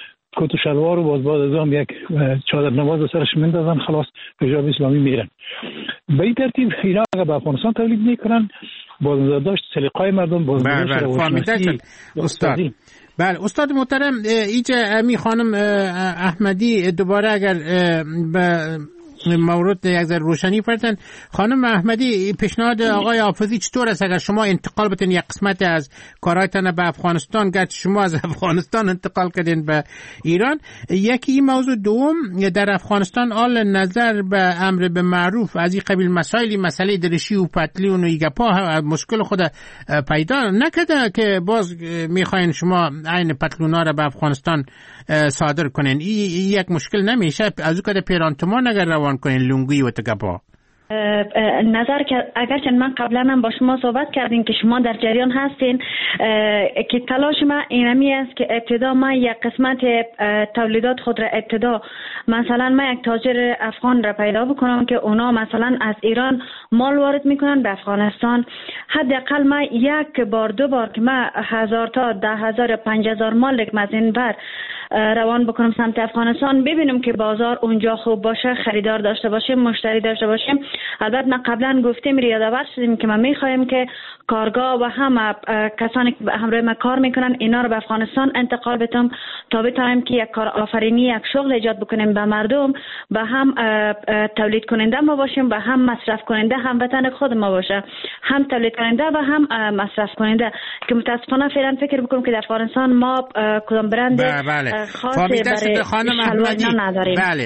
کت و شلوار و باز باز از هم یک چادر نماز سرش میندازن، خلاص حجاب اسلامی میرن. به این ترتیب اینا اگر به افغانستان تولید میکنن، بازداشت سلیقه‌های مردم، بازداشت روانشناسی استاد. بله استاد محترم، ایجا امی خانم احمدی دوباره اگر به مورد یک ذره روشنی فرستن. خانم احمدی، پیشنهاد آقای حافظی چطور است اگر شما انتقال بتین یک قسمت از کارایتان به افغانستان، گرچه شما از افغانستان انتقال کردین به ایران؟ یکی این موضوع. دوم، در افغانستان آل نظر به امر به معروف از این قبیل مسائلی، مسئله درشی و پتلون و ایگپا مشکل خود پیدا نکرده که باز میخواین شما عین پتلونا را به افغانستان صادر کنین؟ این یک مشکل نمیشه از او که پیرانتمان اگر روان کنین لونگی و تگپا؟ نظر که اگرچه من قبلا هم با شما صحبت کردیم که شما در جریان هستین که تلاش ما اینمی است که ابتدا ما یک قسمت تولیدات خود را ابتدا مثلا ما یک تاجر افغان را پیدا بکنم که اونا مثلا از ایران مال وارد میکنن به افغانستان. حداقل ما یک بار دو بار که ما هزار تا ده هزار پنج هزار مال از این بر روان بکنم سمت افغانستان، ببینیم که بازار اونجا خوب باشه، خریدار داشته باشیم، مشتری داشته باشیم. البته ما قبلا گفتیم، یادآور شدیم که ما میخوایم که کارگاه و هم کسانی که همراه ما کار میکنن اینا رو به افغانستان انتقال بدیم تا بتونیم که یک کار آفرینی، یک شغل ایجاد بکنیم به مردم، و هم تولید کننده ما باشیم و هم مصرف کننده هم وطن خود ما باشه، هم تولید کننده و هم مصرف کننده. که متاسفانه فعلا فکر میکنم که در افغانستان ما کدام برند خاصی برای خانم احمدی نداریم. بله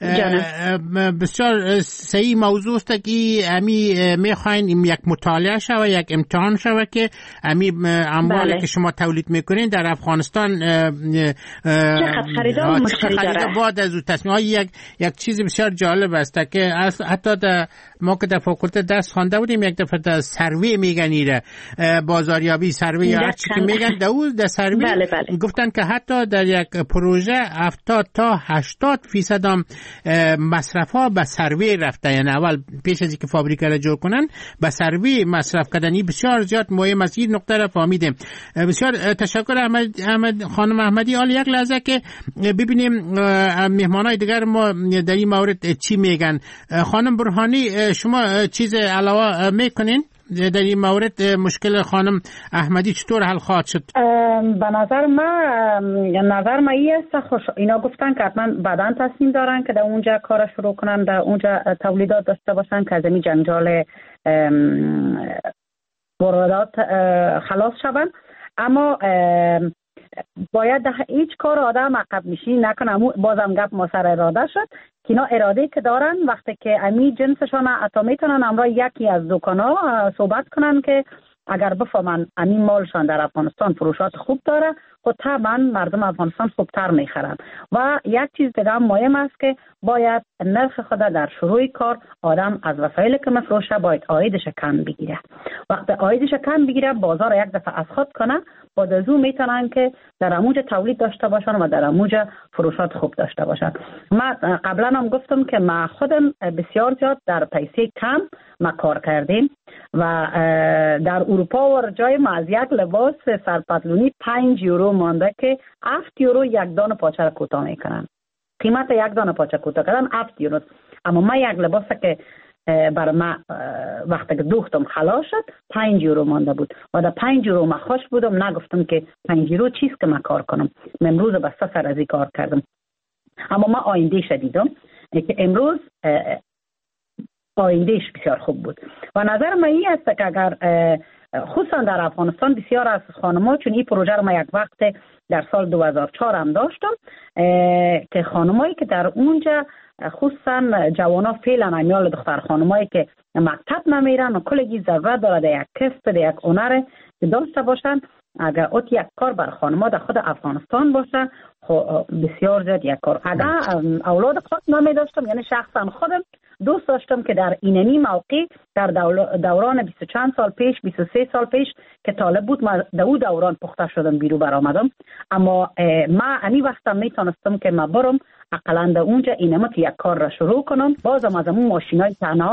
بسیار صحیح موضوع است که امی میخواین یک مطالعه شوه، یک امتحان شوه که امی اموالی بله. که شما تولید میکنین در افغانستان چقدر خریدار و مشتری داره. بعد از او تصمیم یک یک چیز بسیار جالب است که حتی در ما که در فاکولته درس خوانده بودیم، یک دفعه در سروی میگن ایره بازاریابی سروی یا هر چی که میگن در اون در سروی بله بله. گفتن که حتی در یک پروژه هفتاد تا هشتاد فیصد هم مصرف ها به سروی رفته، یعنی اول پیش از اینکه فابریکه را جور کنن به سروی مصرف کردنی بسیار زیاد مهم است. این نکته را فهمیدیم. بسیار تشکر احمد, احمد خانم احمدی. حالا یک لحظه که ببینیم مهمانای دیگر ما در این مورد چی میگن. خانم برهانی، شما چیز علاوه میکنین در این مورد؟ مشکل خانم احمدی چطور حل خواهد شد؟ به نظر من نظر من این است، خوش اینا گفتن که حتما بعداً تصمیم دارن که در اونجا کار شروع کنن، در اونجا تولیدات داشته باشن که از این جنجال واردات خلاص شون. اما باید در هیچ کار آدم عقب نشینی نکنه. بازم گپ ما سر اراده شد که اینا اراده که دارن وقتی که امی جنسشان حتی میتونن امرا یکی از دکانا صحبت کنن که اگر بفهمن امی مالشان در افغانستان فروشات خوب داره، خود طبعا مردم افغانستان خوبتر میخرن. و یک چیز دیگه هم مهم است که باید نرخ خود در شروع کار آدم از وسایلی که مفروشه باید عایدش کم بگیره. وقتی عایدش کم بگیره بازار یک دفعه از خود کنه، بعد از اون میتونن که در اموج تولید داشته باشن و در اموج فروشات خوب داشته باشن. من قبلا هم گفتم که ما خودم بسیار زیاد در پیسه کم ما کار کردیم و در اروپا و جای ما از یک لباس سرپتلونی پنج یورو مانده که هفت یورو یک دانه پاچه را کوتاه میکنن. قیمت یک دانه پاچه کوتاه کردن هفت یورو. اما ما یک لباس که برای ما وقتی که دوختم خلاص شد پنج یورو مانده بود و در پنج یورو ما خوش بودم، نگفتم که پنج یورو چیست که ما کار کنم. من امروز به سفر از این کار کردم. اما ما آینده شدیدم که امروز آیندهش بسیار خوب بود و نظر من این است که اگر خصوصا در افغانستان بسیار از خانم‌ها، چون این پروژه رو ما یک وقت در سال دو هزار و چهار هم داشتم که خانمایی که در اونجا خصوصا جوانا فعلا امیال دختر خانمایی که مکتب نمیرن و کلگی ضرورت داره در یک کسب در یک هنر که داشته باشن، اگر اوت یک کار بر خانم‌ها در خود افغانستان باشه بسیار زیاد یک کار. اگر اولاد خود نمی داشتم، یعنی شخصا خودم دوست داشتم که در اینمی موقع در دوران بیست و چند سال پیش، بیست و سه سال پیش که طالب بود، ما در او دوران پخته شدم بیرو برآمدم. اما ما امی وقتا میتونستم که ما برم اقلا در اونجا اینما یک کار را شروع کنم. بازم از همون ماشینای تنها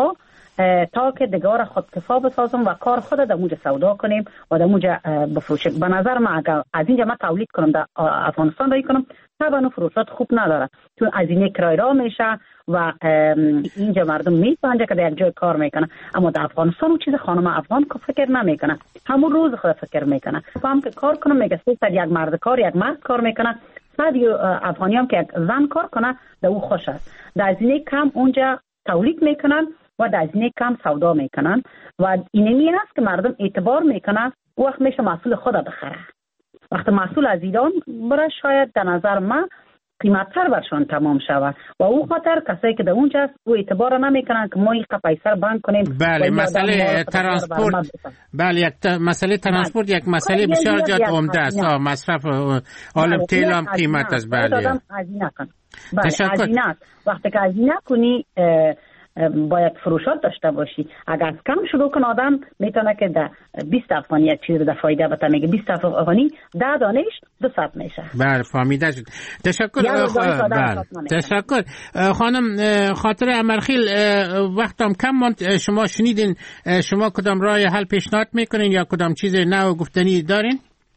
تا که دیگه خودکفا بسازم و کار خود در موجه سودا کنیم و در موجه بفروشیم. به نظر من اگر از اینجا من تولید کنم در افغانستان رای کنم طبعا فروشات خوب نداره، چون از این کرای را میشه و اینجا مردم میفهمند که در یک جای کار میکنه، اما در افغانستان اون چیز خانم افغان که فکر نمیکنه، همون روز خود فکر میکنه. فهم که کار کنم میگه صد یک مرد کار یک مرد کار میکنه، صد افغانی هم که یک زن کار کنه در او خوش است. در از این کم اونجا تولید میکنن و در از این کم سودا میکنن و اینمی هست که مردم اعتبار میکنه وقت میشه محصول خود بخره. وقت محصول از ایران برای شاید در نظر من قیمت‌تر برشان تمام شود و او خاطر کسایی که در اونجا او اعتبار نمیکنن که ما این پیسه بانک کنیم. بله، مسئله ترانسپورت، بله یک مسئله ترانسپورت یک مسئله بسیار زیاد عمده است. مصرف آلم تیل هم قیمت است. بله هزینه کن. بله هزینه است. وقتی که هزینه کنی باید فروشات داشته باشی. اگر از کم شروع کن آدم میتونه که در بیست افغانی یک چیز در فایده بتا میگه بیست افغانی ده دانش دو صد میشه. بله فهمیده شد. تشکر. بله تشکر خانم خاطر امرخیل. وقتم کم ماند، شما شنیدین شما کدام راه حل پیشنهاد میکنین یا کدام چیز نو گفتنی دارین؟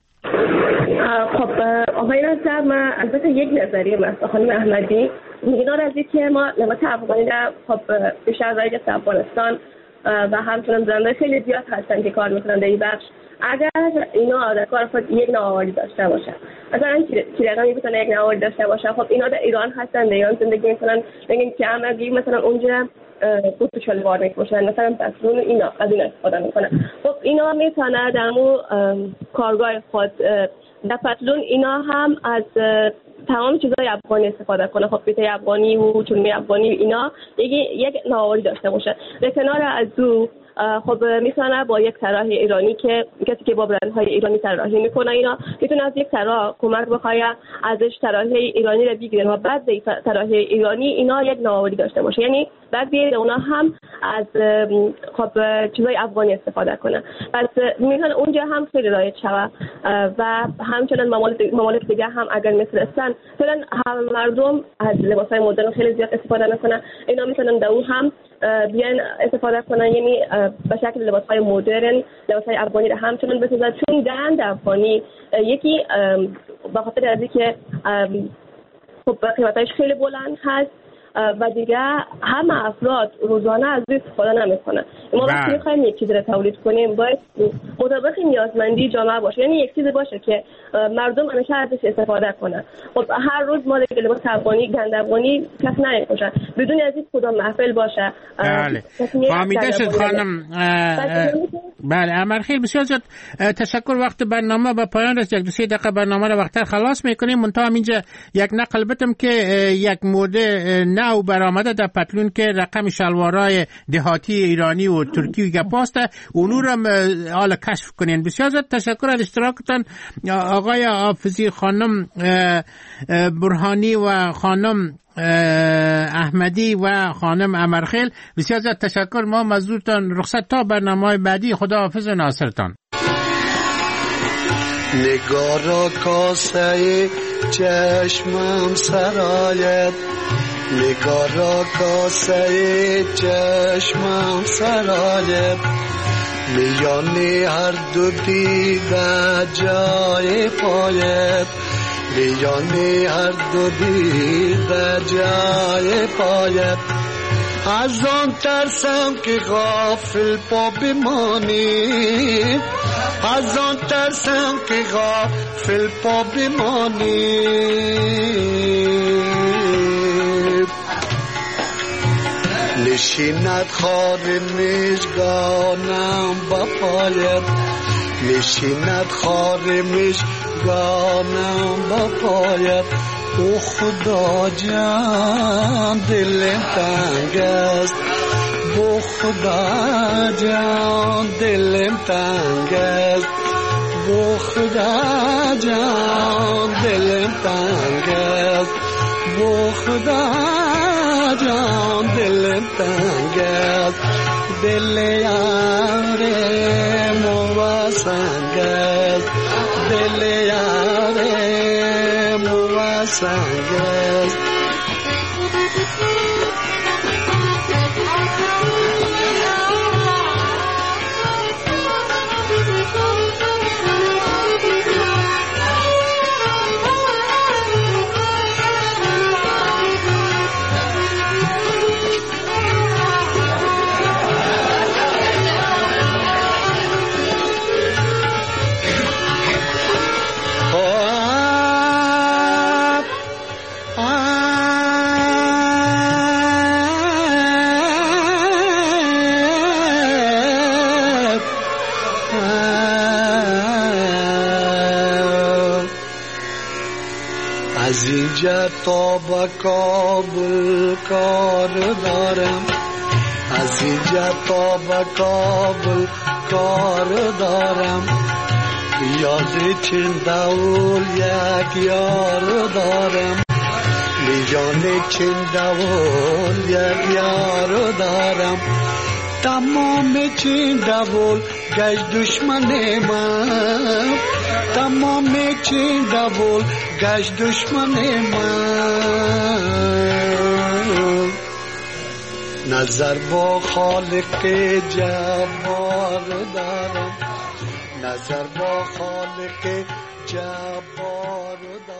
خب آقای نصر، من البته یک نظریه مثلا خانم احمدی میگن از اینکه ما نمات افغانی در خب بیشتر از رایج افغانستان و همچنان زنده خیلی زیاد هستن که کار میکنن در این بخش. اگر اینا در کار خود یک نوآوری داشته باشن، مثلا چیرگان میتونه یک نوآوری داشته باشه، خب اینا در ایران هستن، در ایران زندگی میکنن، بگیم که همگی مثلا اونجا بود شلوار میپوشن، مثلا پتلون اینا از این استفاده میکنن. خب اینا میتونه در مو کارگاه خود در پتلون اینا هم از تمام چیزای افغانی استفاده کنه. خب بیت افغانی و چونی افغانی اینا یک یک نوآوری داشته باشه. به کنار از او خب میتونه با یک طراح ایرانی که کسی که با برندهای ایرانی طراحی میکنه اینا میتونه از یک طراح کمک بخواد ازش طراحی ایرانی رو بگیرن و بعد طراحی ایرانی اینا یک نوآوری داشته باشه، یعنی بعد بیاد اونا هم از خب چیزای افغانی استفاده کنه. پس میتونه اونجا هم خیلی رایج شود و همچنان ممالک دیگه هم اگر مثل استان مثلا مردم از لباسای مدرن خیلی زیاد استفاده میکنن، اینا میتونن در اون هم بیان استفاده کنن، یعنی به شکل لباس‌های مدرن لباس‌های افغانی را همچنان بسازن، چون دند افغانی یکی به خاطر از اینکه خب قیمتش خیلی بلند هست و دیگه همه افراد روزانه از این استفاده نمی‌کنن. ما وقتی می‌خوایم یک چیزی را تولید کنیم باید مطابق نیازمندی جامعه باشه، یعنی یک چیزی باشه که مردم همیشه ازش استفاده کنن. خب هر روز ما دیگه لباس افغانی گند افغانی کس نمی‌پوشن بدون از این کدام محفل باشه. بله فهمیده شد خانم. بله امرخیل بسیار زیاد تشکر. وقت برنامه به پایان رسید. یک دو سه دقیقه برنامه رو وقتر خلاص می‌کنیم. منتها اینجا یک نقل بتم که یک مدل نو برآمده در پتلون که رقم شلوارای دهاتی ایرانی و ترکی و گپاسته اونو رو حالا کشف کنین. بسیار زیاد تشکر از اشتراکتان آقای حافظی، خانم برهانی و خانم احمدی و خانم امرخیل. بسیار زیاد تشکر. ما مزدورتان رخصت تا برنامه بعدی. خدا حافظ ناصرتان. نگارا کاسه چشمم سرایت، نگارا کاسه چشمم سرایت، میانی هر دو دیده جای پایت، میانی هر دو دیده جای پایت. از آن ترسم که غافل پا بمانی، از آن ترسم که غافل پا بمانی. نشیند خار مژگانم با پایت، نشیند خار مژگانم با پایت. او خدا جان دلم تنگ است، او خدا جان دلم تنگ است، او خدا جان دلم تنگ است، او خدا جان دلم تنگ است. دل یاره مو سنگ است، دل یاره مو سنگ است. از اینجا تا به کابل کار دارم، از اینجا تا به کابل کار دارم. یاد چین دول یک یار دارم، میان چین دول یک یار دارم. تمام چین دول گشت دشمن من، تمام چین دول گشت دشمن من. نظر با خالق جبار دارم، نظر با خالق جبار دارم.